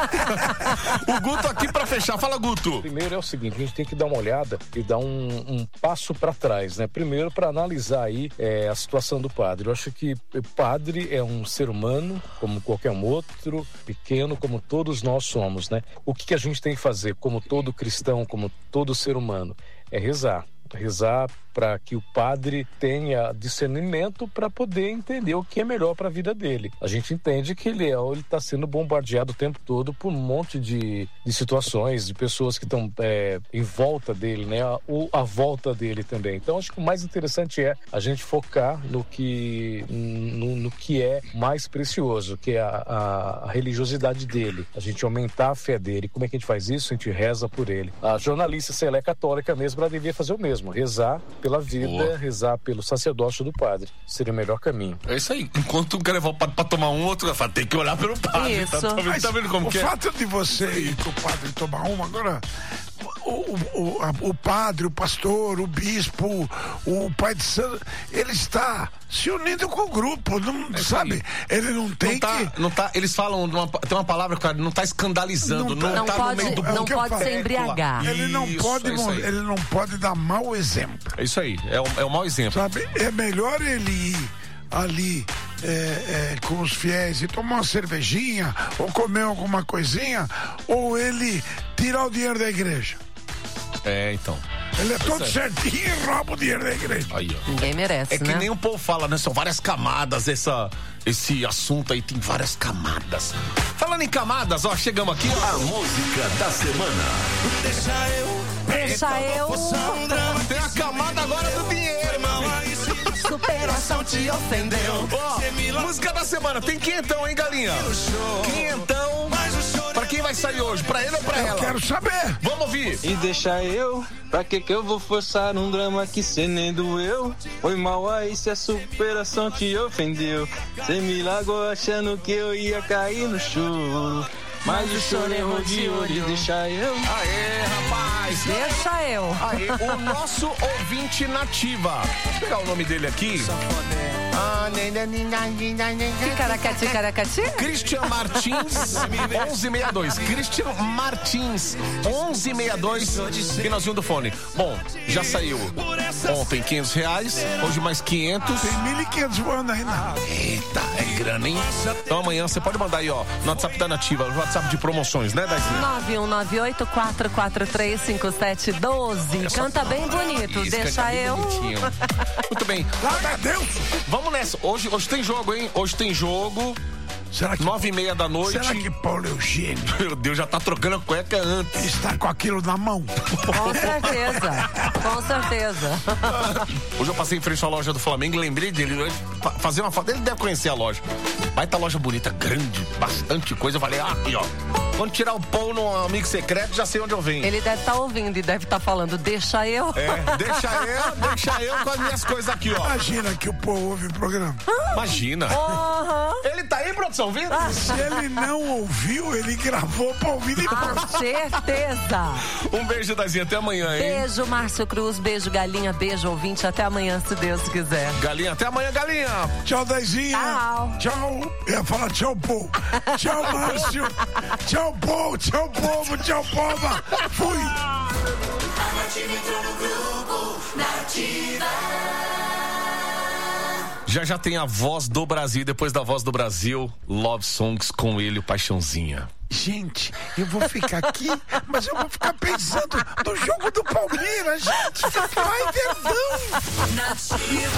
ó. O Guto aqui pra fechar. Fala, Guto. Primeiro é o seguinte, a gente tem que dar uma olhada e dar um, um passo para trás, né? Primeiro para analisar aí é, a situação do padre. Eu acho que o padre é um ser humano, como qualquer um outro, pequeno, como todos nós somos, né? O que, que a gente tem que fazer, como todo cristão, como todo ser humano? É rezar. Rezar para que o padre tenha discernimento para poder entender o que é melhor para a vida dele. A gente entende que ele ele está sendo bombardeado o tempo todo por um monte de, de situações, de pessoas que estão é, em volta dele, né? Ou à volta dele também. Então acho que o mais interessante é a gente focar no que no, no que é mais precioso, que é a, a, a religiosidade dele. A gente aumentar a fé dele. Como é que a gente faz isso? A gente reza por ele. A jornalista, se ela é católica mesmo, ela devia fazer o mesmo, rezar pela vida, Boa. rezar pelo sacerdócio do padre. Seria o melhor caminho. É isso aí. Enquanto um quer levar o padre pra tomar um, outro vai falar, tem que olhar pelo padre. Isso. Tá, tá vendo, Mas tá vendo como o que é? fato de você ir pro padre tomar uma, agora, o, o, o, a- o padre, o pastor, o bispo, o pai de santo, ele está se unindo com o grupo, não, É isso sabe? aí. Ele não tem Não tá, que... não tá, eles falam, de uma, tem uma palavra, cara, não tá escandalizando, não, Não tá pode- no meio do não é o que eu pode falo. se embriagar. Ele não Isso, pode, é isso aí. ele não pode dar mau exemplo. É isso aí, é o, é o mau exemplo. Sabe? É melhor ele ir ali é, é, com os fiéis e tomar uma cervejinha ou comer alguma coisinha, ou ele tirar o dinheiro da igreja. É, então. Ele é todo Isso aí. certinho e rouba o dinheiro da igreja. Aí, ó. Ninguém merece, É que né? nem o povo fala, né? São várias camadas, essa, esse assunto aí tem várias camadas. Falando em camadas, ó, chegamos aqui, ó. A música da semana. Deixa eu. Deixa eu. Tem a camada agora do dinheiro, mano. Superação te ofendeu. Ó, música da semana, tem quinhentão, hein, galinha? Quinhentão. Pra quem vai sair hoje? Pra ele ou pra Eu ela? quero saber. Vamos ouvir. E deixa eu, pra que que eu vou forçar um drama que cê nem doeu? Foi mal aí se a superação te ofendeu. Cê me largou achando que eu ia cair no choro. Mas o choro errou de olho, deixa eu. Aê, rapaz. Deixa eu. Aí, o nosso ouvinte nativa. Vou pegar o nome dele aqui. Ah, Ticaracati, caracati. Christian Martins, onze sessenta e dois. Christian Martins, onze sessenta e dois. Finalzinho do fone. Bom, já saiu ontem quinhentos reais, hoje mais quinhentos. Tem mil e quinhentos voando ainda. Eita, é grana, hein? Então amanhã você pode mandar aí, ó, no WhatsApp da Nativa, no WhatsApp de promoções, né, Daizinha? nove um nove oito, quatro quatro três, cinco sete um dois. Canta bem bonito. Isso, Deixa canta bem eu. bonitinho. Muito bem. Larga Deus. Vamos nessa. Hoje, hoje tem jogo, hein? Hoje tem jogo. Será que, Nove e meia da noite. será que Paulo Eugênio Meu Deus, já tá trocando a cueca antes. está com aquilo na mão? Com certeza. Com certeza. Hoje eu passei em frente à loja do Flamengo e lembrei dele. Hoje, fa- fazer uma foto. Ele deve conhecer a loja. Vai tá loja bonita, grande, bastante coisa. Eu falei, ah, aqui, ó. Quando tirar o pão no amigo secreto, já sei onde eu venho. Ele deve estar ouvindo e deve estar falando, deixa eu. É, deixa eu, deixa eu com as minhas coisas aqui, ó. Imagina que o povo ouve o programa. Imagina. Aham. Ele tá aí, produção? Vem. Se ele não ouviu, ele gravou pra ouvir depois. Com certeza. Um beijo, Dazinha. Até amanhã, hein? Beijo, Márcio Cruz. Beijo, Galinha. Beijo, ouvinte. Até amanhã, se Deus quiser. Galinha, até amanhã, Galinha. Tchau, Dazinha. Tchau. Tchau. Eu ia falar tchau, povo. Tchau, Márcio. Tchau, povo. Tchau, povo. Tchau, pova. Fui. A Nativa entrou no grupo Nativa. Já já tem a voz do Brasil. Depois da voz do Brasil, Love Songs com ele, o Paixãozinha. Gente, eu vou ficar aqui, mas eu vou ficar pensando no jogo do Palmeiras, gente. Vai, Verdão! Nativa.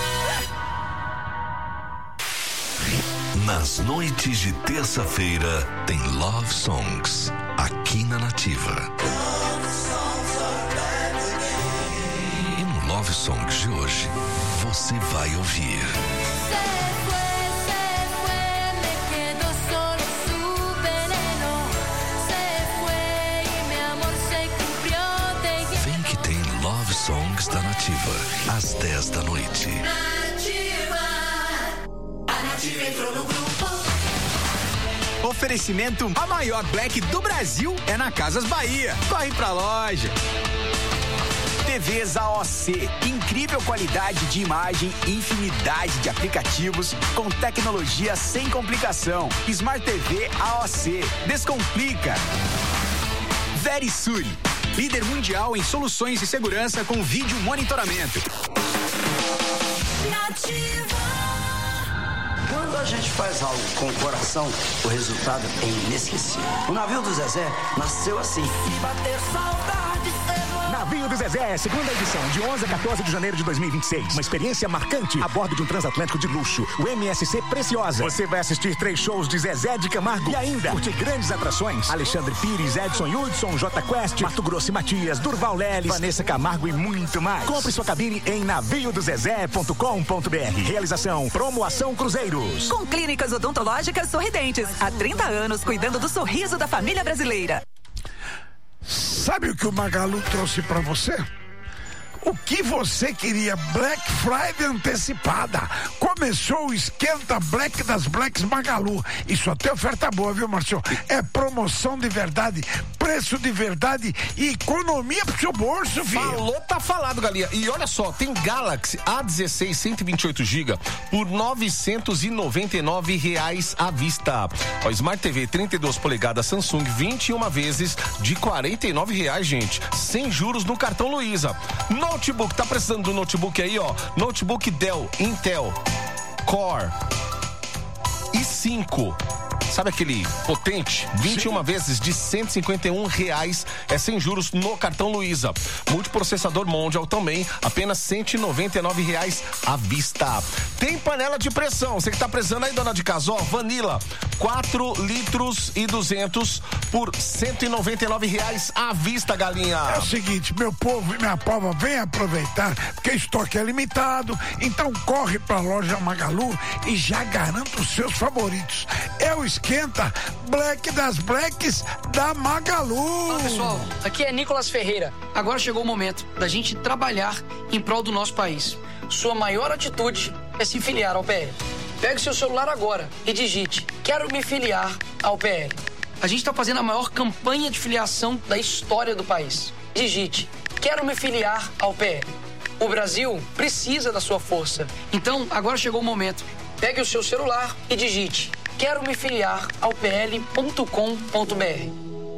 Nas noites de terça-feira tem Love Songs aqui na Nativa. E no Love Songs de hoje você vai ouvir Vem que tem Love Songs da Nativa às dez da noite. Entrou no grupo. Oferecimento: a maior Black do Brasil é na Casas Bahia. Corre pra loja. T Vs A O C, incrível qualidade de imagem, infinidade de aplicativos com tecnologia sem complicação. Smart T V A O C, descomplica. Verisuri, líder mundial em soluções de segurança com vídeo monitoramento. Quando a gente faz algo com o coração, o resultado é inesquecível. O navio do Zezé nasceu assim. Se bater saudade, Navio do Zezé, segunda edição, de onze a quatorze de janeiro de dois mil e vinte e seis. Uma experiência marcante a bordo de um transatlântico de luxo, o M S C Preciosa. Você vai assistir três shows de Zezé de Camargo e ainda curtir grandes atrações: Alexandre Pires, Edson Hudson, J Quest, Mato Grosso e Matias, Durval Leles, Vanessa Camargo e muito mais. Compre sua cabine em navio do zezé ponto com ponto br. Realização Promoação Cruzeiros. Com clínicas odontológicas Sorridentes. Há trinta anos cuidando do sorriso da família brasileira. Sabe o que o Magalu trouxe pra você? O que você queria? Black Friday antecipada. Começou o esquenta Black das Blacks Magalu. Isso até oferta boa, viu, Marcio? É promoção de verdade, preço de verdade e economia pro seu bolso, filho. Falou, tá falado, Galinha. E olha só, tem Galaxy A dezesseis cento e vinte e oito gigas por novecentos e noventa e nove reais à vista. Ó, Smart T V trinta e duas polegadas Samsung vinte e uma vezes de quarenta e nove reais, gente. Sem juros no cartão Luiza. Notebook, tá precisando do notebook aí, ó? Notebook Dell, Intel, Core i cinco. Sabe aquele potente? vinte e uma vezes de cento e cinquenta e um reais, é sem juros no cartão Luiza. Multiprocessador Mondial também, apenas cento e noventa e nove reais à vista. Tem panela de pressão, você que tá precisando aí, dona de casa, ó, Vanilla, quatro litros e duzentos por cento e noventa e nove reais à vista, Galinha. É o seguinte, meu povo e minha pova, vem aproveitar, porque estoque é limitado, então corre pra loja Magalu e já garanta os seus favoritos. É o esquenta Black das Blacks da Magalu. Fala, pessoal, aqui é Nicolas Ferreira. Agora chegou o momento da gente trabalhar em prol do nosso país. Sua maior atitude é se filiar ao P L. Pegue seu celular agora e digite: quero me filiar ao P L. A gente está fazendo a maior campanha de filiação da história do país. Digite: quero me filiar ao P L. O Brasil precisa da sua força. Então, agora chegou o momento. Pegue o seu celular e digite: quero me filiar ao P L ponto com ponto br.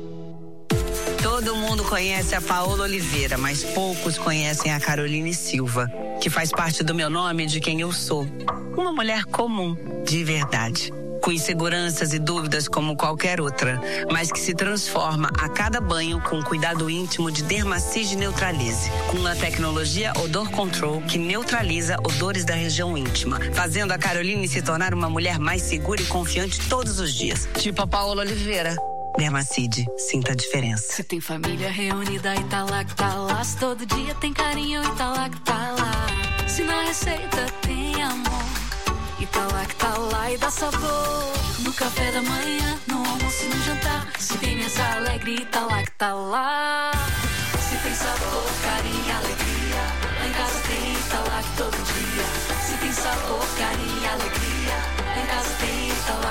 Todo mundo conhece a Paola Oliveira, mas poucos conhecem a Caroline Silva, que faz parte do meu nome e de quem eu sou. Uma mulher comum, de verdade. Com inseguranças e dúvidas como qualquer outra, mas que se transforma a cada banho com cuidado íntimo de Dermacide Neutralize, com uma tecnologia Odor Control que neutraliza odores da região íntima, fazendo a Caroline se tornar uma mulher mais segura e confiante todos os dias. Tipo a Paola Oliveira. Dermacide, sinta a diferença. Se tem família reunida e tá lá que tá lá, se todo dia tem carinho e tá lá que tá lá, se na receita tem amor e tá lá que tá lá e dá sabor, no café da manhã, no almoço e no jantar, se tem mesa alegre e tá lá que tá lá, se tem sabor, carinho e alegria, lá em casa tem e tá lá que todo dia, se tem sabor, carinho e alegria, lá em casa tem e tá lá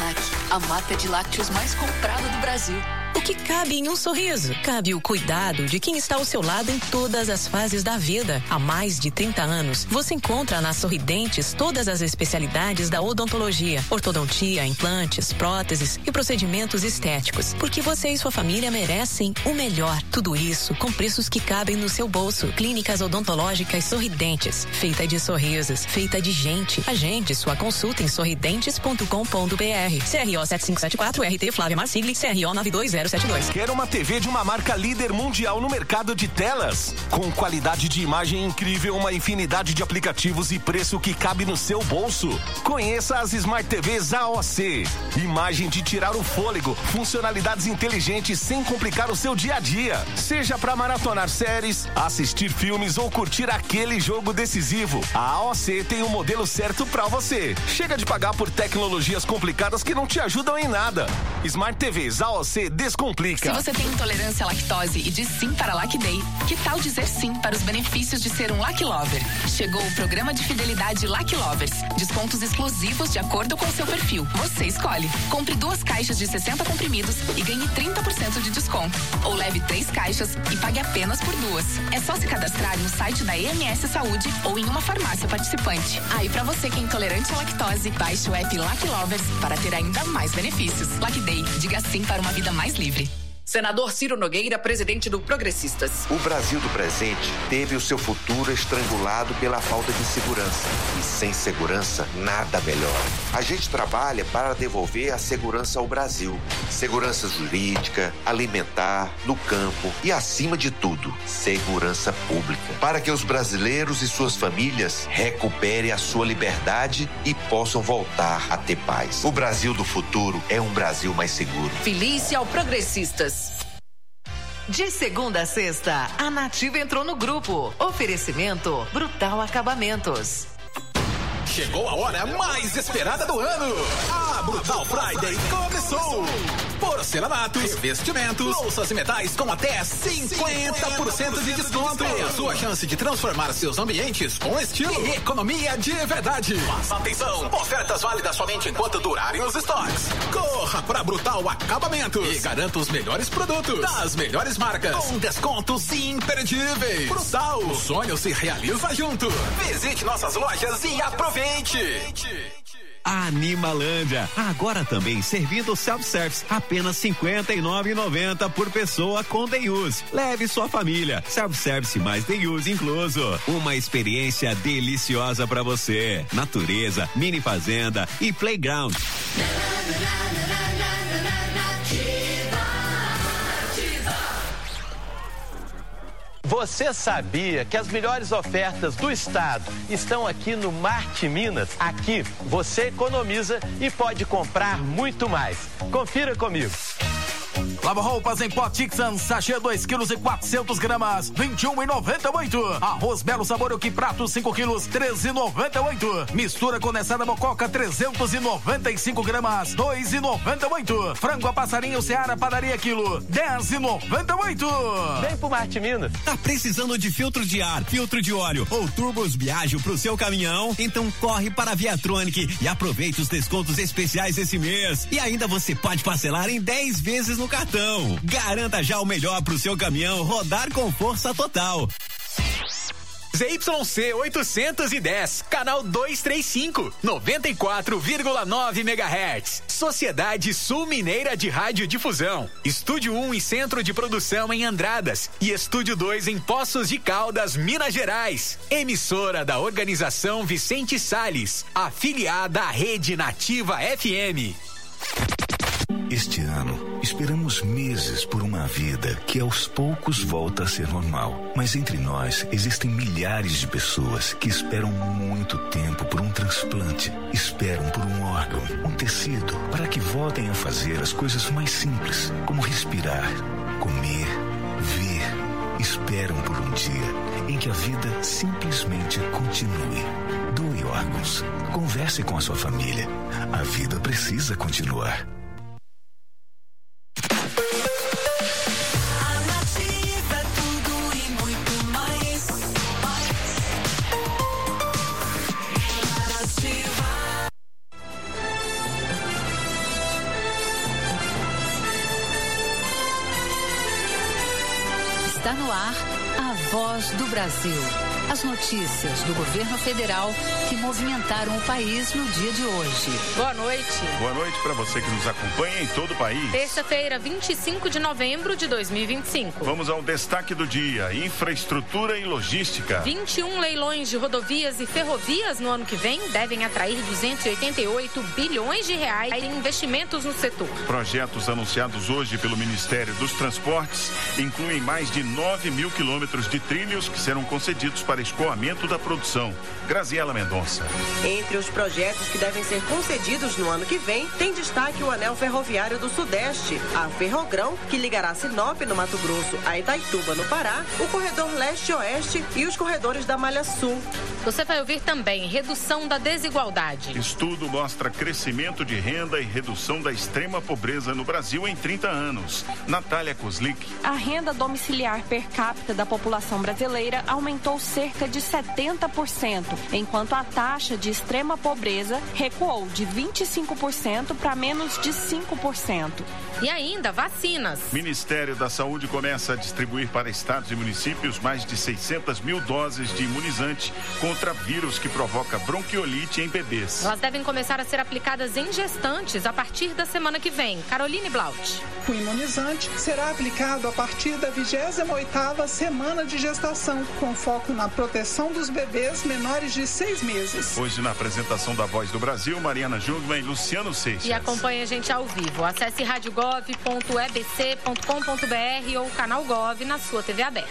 Italac, a marca de lácteos mais comprada do Brasil. O que cabe em um sorriso? Cabe o cuidado de quem está ao seu lado em todas as fases da vida. Há mais de trinta anos, você encontra na Sorridentes todas as especialidades da odontologia, ortodontia, implantes, próteses e procedimentos estéticos. Porque você e sua família merecem o melhor. Tudo isso com preços que cabem no seu bolso. Clínicas odontológicas Sorridentes, feita de sorrisos, feita de gente. Agende sua consulta em sorridentes ponto com ponto b r. C R O sete cinco sete quatro, R T Flávia Marsigli, C R O nove dois zero sete dois. Quer uma T V de uma marca líder mundial no mercado de telas? Com qualidade de imagem incrível, uma infinidade de aplicativos e preço que cabe no seu bolso. Conheça as Smart T Vs A O C. Imagem de tirar o fôlego, funcionalidades inteligentes sem complicar o seu dia a dia. Seja para maratonar séries, assistir filmes ou curtir aquele jogo decisivo, a A O C tem o modelo certo para você. Chega de pagar por tecnologias complicadas que não te ajudam em nada. Smart T Vs A O C descomplica. Se você tem intolerância à lactose e diz sim para Lac Day, que tal dizer sim para os benefícios de ser um Lac Lover? Chegou o programa de fidelidade Lac Lovers. Descontos exclusivos de acordo com o seu perfil. Você escolhe. Compre duas caixas de sessenta comprimidos e ganhe trinta por cento de desconto. Ou leve três caixas e pague apenas por duas. É só se cadastrar no site da E M S Saúde ou em uma farmácia participante. Ah, e para você que é intolerante à lactose, baixe o app Lac Lovers para ter ainda mais benefícios. Lac Day, diga sim para uma vida mais livre. Senador Ciro Nogueira, presidente do Progressistas. O Brasil do presente teve o seu futuro estrangulado pela falta de segurança. E sem segurança, nada melhor. A gente trabalha para devolver a segurança ao Brasil. Segurança jurídica, alimentar, no campo e, acima de tudo, segurança pública. Para que os brasileiros e suas famílias recuperem a sua liberdade e possam voltar a ter paz. O Brasil do futuro é um Brasil mais seguro. Filie-se ao Progressistas. De segunda a sexta, a Nativa entrou no grupo. Oferecimento Brutal Acabamentos. Chegou a hora mais esperada do ano. A Brutal Friday começou. Porcelanatos, revestimentos, louças e metais com até cinquenta por cento de desconto. É a sua chance de transformar seus ambientes com estilo e economia de verdade. Mas atenção, ofertas válidas somente enquanto durarem os estoques. Corra para Brutal Acabamentos e garanta os melhores produtos das melhores marcas com descontos imperdíveis. Brutal, o sonho se realiza junto. Visite nossas lojas e aproveite. Animalândia, agora também servindo self-service, apenas cinquenta e nove reais e noventa centavos por pessoa com Day Use. Leve sua família, self-service mais Day Use incluso. Uma experiência deliciosa para você. Natureza, mini fazenda e playground. Você sabia que as melhores ofertas do estado estão aqui no Marte Minas? Aqui você economiza e pode comprar muito mais. Confira comigo. Lava roupas em pó Tixan, sachê dois quilos e quatrocentas gramas, vinte e um reais e noventa e oito. Arroz Belo Sabor o que prato cinco quilos, treze reais e noventa e oito. Mistura condensada Mococa trezentos e noventa e cinco gramas, dois reais e noventa e oito. Frango a passarinho Seara Padaria quilo, dez reais e noventa e oito. Vem pro Marte Minas. Tá precisando de filtro de ar, filtro de óleo ou turbos Biagio pro seu caminhão? Então corre para a Viatronic e aproveite os descontos especiais esse mês. E ainda você pode parcelar em dez vezes no cartão. Garanta já o melhor pro seu caminhão rodar com força total. Z Y C oitocentos e dez, canal duzentos e trinta e cinco, noventa e quatro vírgula nove megahertz. Sociedade Sul Mineira de Radiodifusão. Estúdio um e Centro de Produção em Andradas. E Estúdio dois em Poços de Caldas, Minas Gerais. Emissora da Organização Vicente Salles. Afiliada à Rede Nativa F M. Este ano, esperamos meses por uma vida que aos poucos volta a ser normal. Mas entre nós, existem milhares de pessoas que esperam muito tempo por um transplante. Esperam por um órgão, um tecido, para que voltem a fazer as coisas mais simples, como respirar, comer, ver. Esperam por um dia em que a vida simplesmente continue. Doe órgãos. Converse com a sua família. A vida precisa continuar. Está no ar a Voz do Brasil. As notícias do governo federal que movimentaram o país no dia de hoje. Boa noite. Boa noite para você que nos acompanha em todo o país. Terça-feira, vinte e cinco de novembro de dois mil e vinte e cinco. Vamos ao destaque do dia: infraestrutura e logística. vinte e um leilões de rodovias e ferrovias no ano que vem devem atrair duzentos e oitenta e oito bilhões de reais em investimentos no setor. Projetos anunciados hoje pelo Ministério dos Transportes incluem mais de nove mil quilômetros de trilhos que serão concedidos para escoamento da produção. Graziela Mendonça. Entre os projetos que devem ser concedidos no ano que vem, tem destaque o Anel Ferroviário do Sudeste, a Ferrogrão, que ligará Sinop, no Mato Grosso, a Itaituba, no Pará, o Corredor Leste-Oeste e os corredores da Malha Sul. Você vai ouvir também redução da desigualdade. Estudo mostra crescimento de renda e redução da extrema pobreza no Brasil em trinta anos. Natália Kozlik. A renda domiciliar per capita da população brasileira aumentou cerca de setenta por cento, enquanto a taxa de extrema pobreza recuou de vinte e cinco por cento para menos de cinco por cento. E ainda vacinas. Ministério da Saúde começa a distribuir para estados e municípios mais de seiscentas mil doses de imunizante contra vírus que provoca bronquiolite em bebês. Elas devem começar a ser aplicadas em gestantes a partir da semana que vem. Caroline Blaut. O imunizante será aplicado a partir da vigésima oitava semana de gestação, com foco na proteção dos bebês menores de seis meses. Hoje, na apresentação da Voz do Brasil, Mariana Jungmann e Luciano Seixas. E acompanhe a gente ao vivo. Acesse rádio gov ponto e b c ponto com ponto b r ou canal Gov na sua T V aberta.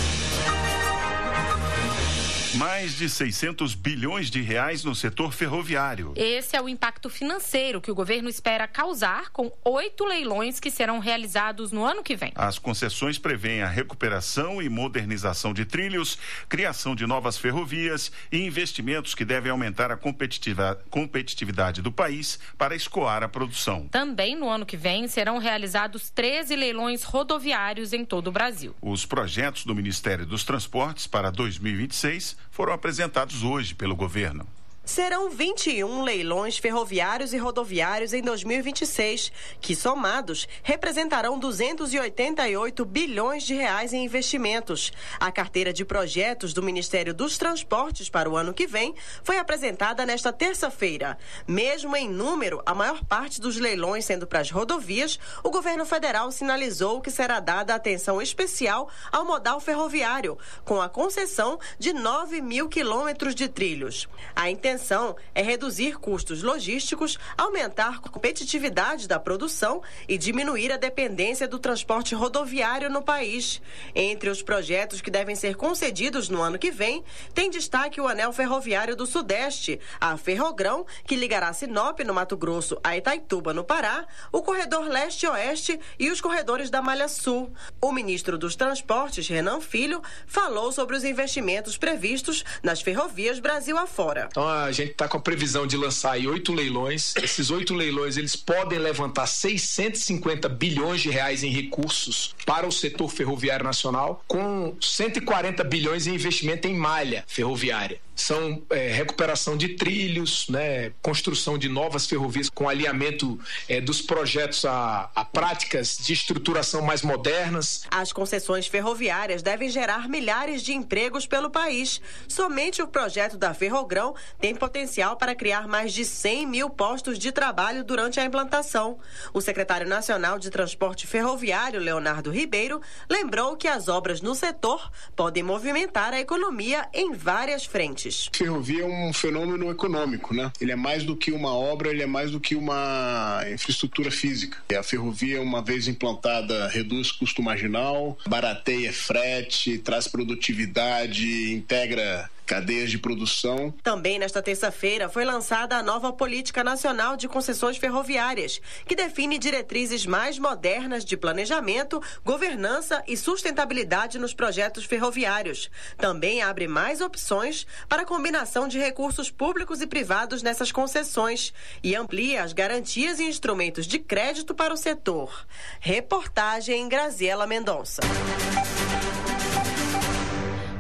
Mais de seiscentos bilhões de reais no setor ferroviário. Esse é o impacto financeiro que o governo espera causar com oito leilões que serão realizados no ano que vem. As concessões prevêem a recuperação e modernização de trilhos, criação de novas ferrovias e investimentos que devem aumentar a competitiva, competitividade do país para escoar a produção. Também no ano que vem serão realizados treze leilões rodoviários em todo o Brasil. Os projetos do Ministério dos Transportes para dois mil e vinte e seis foram apresentados hoje pelo governo. Serão vinte e um leilões ferroviários e rodoviários em dois mil e vinte e seis, que somados representarão duzentos e oitenta e oito bilhões de reais em investimentos. A carteira de projetos do Ministério dos Transportes para o ano que vem foi apresentada nesta terça-feira. Mesmo em número, a maior parte dos leilões sendo para as rodovias, o governo federal sinalizou que será dada atenção especial ao modal ferroviário, com a concessão de nove mil quilômetros de trilhos. A intenção é reduzir custos logísticos, aumentar a competitividade da produção e diminuir a dependência do transporte rodoviário no país. Entre os projetos que devem ser concedidos no ano que vem, tem destaque o Anel Ferroviário do Sudeste, a Ferrogrão, que ligará Sinop, no Mato Grosso, a Itaituba, no Pará, o Corredor Leste-Oeste e os corredores da Malha Sul. O ministro dos Transportes, Renan Filho, falou sobre os investimentos previstos nas ferrovias Brasil afora. Então, a gente está com a previsão de lançar aí oito leilões. Esses oito leilões, eles podem levantar seiscentos e cinquenta bilhões de reais em recursos para o setor ferroviário nacional, com cento e quarenta bilhões em investimento em malha ferroviária. São é, recuperação de trilhos, né, construção de novas ferrovias com alinhamento é, dos projetos a, a práticas de estruturação mais modernas. As concessões ferroviárias devem gerar milhares de empregos pelo país. Somente o projeto da Ferrogrão tem potencial para criar mais de cem mil postos de trabalho durante a implantação. O secretário nacional de Transporte Ferroviário, Leonardo Ribeiro, lembrou que as obras no setor podem movimentar a economia em várias frentes. Ferrovia é um fenômeno econômico, né? Ele é mais do que uma obra, ele é mais do que uma infraestrutura física. A ferrovia, uma vez implantada, reduz custo marginal, barateia frete, traz produtividade, integra cadeias de produção. Também nesta terça-feira foi lançada a nova Política Nacional de Concessões Ferroviárias, que define diretrizes mais modernas de planejamento, governança e sustentabilidade nos projetos ferroviários. Também abre mais opções para a combinação de recursos públicos e privados nessas concessões e amplia as garantias e instrumentos de crédito para o setor. Reportagem Graziela Mendonça. O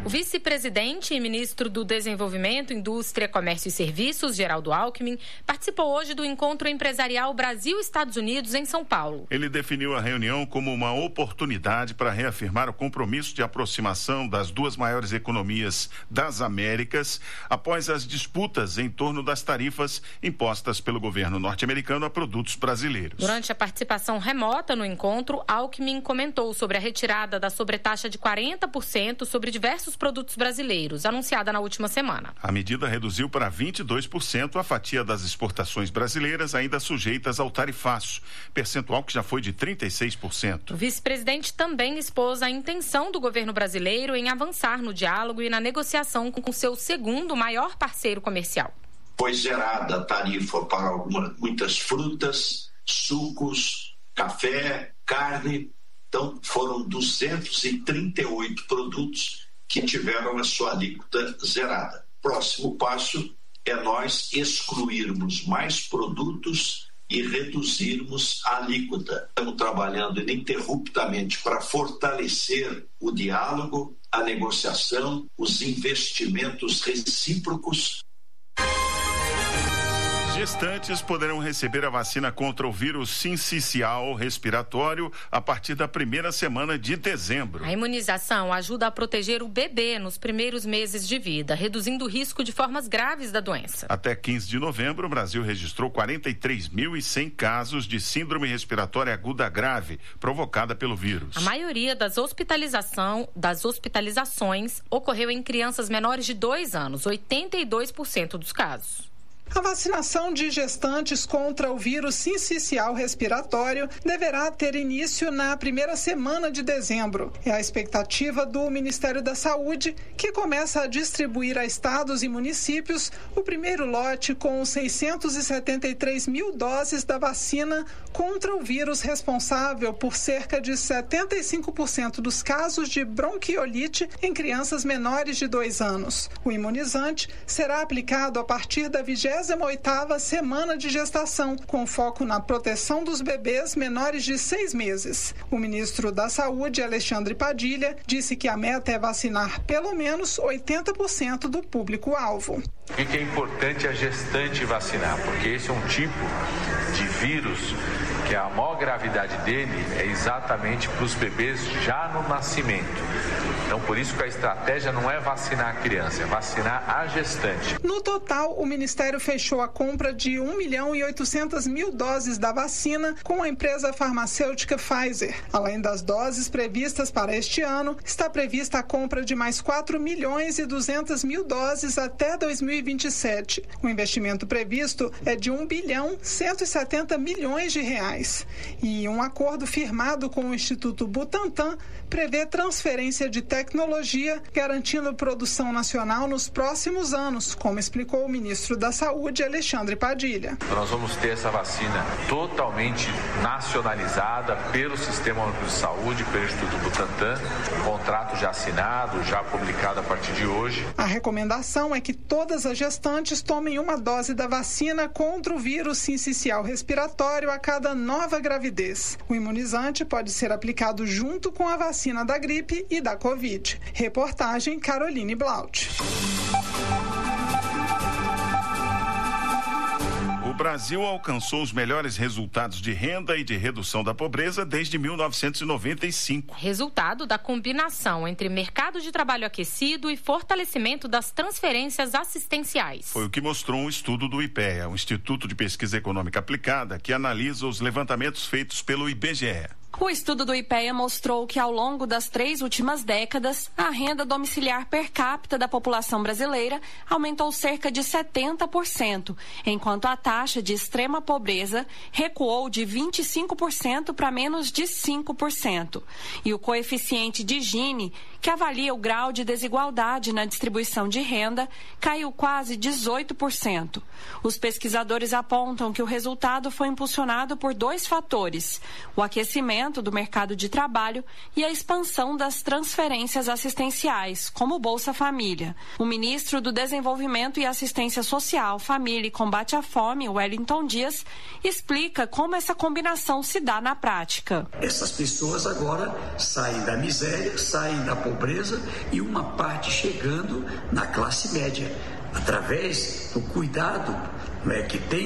O vice-presidente e ministro do Desenvolvimento, Indústria, Comércio e Serviços, Geraldo Alckmin, participou hoje do encontro empresarial Brasil-Estados Unidos em São Paulo. Ele definiu a reunião como uma oportunidade para reafirmar o compromisso de aproximação das duas maiores economias das Américas após as disputas em torno das tarifas impostas pelo governo norte-americano a produtos brasileiros. Durante a participação remota no encontro, Alckmin comentou sobre a retirada da sobretaxa de quarenta por cento sobre diversos produtos brasileiros, anunciada na última semana. A medida reduziu para vinte e dois por cento a fatia das exportações brasileiras ainda sujeitas ao tarifaço, percentual que já foi de trinta e seis por cento. O vice-presidente também expôs a intenção do governo brasileiro em avançar no diálogo e na negociação com seu segundo maior parceiro comercial. Foi zerada a tarifa para algumas, muitas frutas, sucos, café, carne. Então, foram duzentos e trinta e oito produtos que tiveram a sua alíquota zerada. Próximo passo é nós excluirmos mais produtos e reduzirmos a alíquota. Estamos trabalhando ininterruptamente para fortalecer o diálogo, a negociação, os investimentos recíprocos. Gestantes poderão receber a vacina contra o vírus sincicial respiratório a partir da primeira semana de dezembro. A imunização ajuda a proteger o bebê nos primeiros meses de vida, reduzindo o risco de formas graves da doença. Até quinze de novembro, o Brasil registrou quarenta e três mil e cem casos de síndrome respiratória aguda grave provocada pelo vírus. A maioria das, hospitalização, das hospitalizações ocorreu em crianças menores de dois anos, oitenta e dois por cento dos casos. A vacinação de gestantes contra o vírus sincicial respiratório deverá ter início na primeira semana de dezembro. É a expectativa do Ministério da Saúde, que começa a distribuir a estados e municípios o primeiro lote com seiscentos e setenta e três mil doses da vacina contra o vírus responsável por cerca de setenta e cinco por cento dos casos de bronquiolite em crianças menores de dois anos. O imunizante será aplicado a partir da vigésima oitava semana de gestação, com foco na proteção dos bebês menores de seis meses. O ministro da Saúde, Alexandre Padilha, disse que a meta é vacinar pelo menos oitenta por cento do público-alvo. O que é importante é a gestante vacinar, porque esse é um tipo de vírus que a maior gravidade dele é exatamente para os bebês já no nascimento. Então, por isso que a estratégia não é vacinar a criança, é vacinar a gestante. No total, o Ministério fechou a compra de um milhão e oitocentas mil doses da vacina com a empresa farmacêutica Pfizer. Além das doses previstas para este ano, está prevista a compra de mais quatro milhões e duzentas mil doses até dois mil e vinte e sete. O investimento previsto é de um bilhão cento e setenta milhões de reais. E um acordo firmado com o Instituto Butantan prevê transferência de tecnologia, garantindo produção nacional nos próximos anos, como explicou o ministro da Saúde, Alexandre Padilha. Nós vamos ter essa vacina totalmente nacionalizada pelo Sistema Único de Saúde, pelo Instituto Butantan, contrato já assinado, já publicado a partir de hoje. A recomendação é que todas as gestantes tomem uma dose da vacina contra o vírus sincicial respiratório a cada nova gravidez. O imunizante pode ser aplicado junto com a vacina da gripe e da Covid. Reportagem Caroline Blaut. O Brasil alcançou os melhores resultados de renda e de redução da pobreza desde mil novecentos e noventa e cinco. Resultado da combinação entre mercado de trabalho aquecido e fortalecimento das transferências assistenciais. Foi o que mostrou um estudo do IPEA, o Instituto de Pesquisa Econômica Aplicada, que analisa os levantamentos feitos pelo I B G E. O estudo do IPEA mostrou que, ao longo das três últimas décadas, a renda domiciliar per capita da população brasileira aumentou cerca de setenta por cento, enquanto a taxa de extrema pobreza recuou de vinte e cinco por cento para menos de cinco por cento. E o coeficiente de Gini, que avalia o grau de desigualdade na distribuição de renda, caiu quase dezoito por cento. Os pesquisadores apontam que o resultado foi impulsionado por dois fatores: o aquecimento desenvolvimento do mercado de trabalho e a expansão das transferências assistenciais, como Bolsa Família. O ministro do Desenvolvimento e Assistência Social, Família e Combate à Fome, Wellington Dias, explica como essa combinação se dá na prática. Essas pessoas agora saem da miséria, saem da pobreza e uma parte chegando na classe média, através do cuidado, né, que tem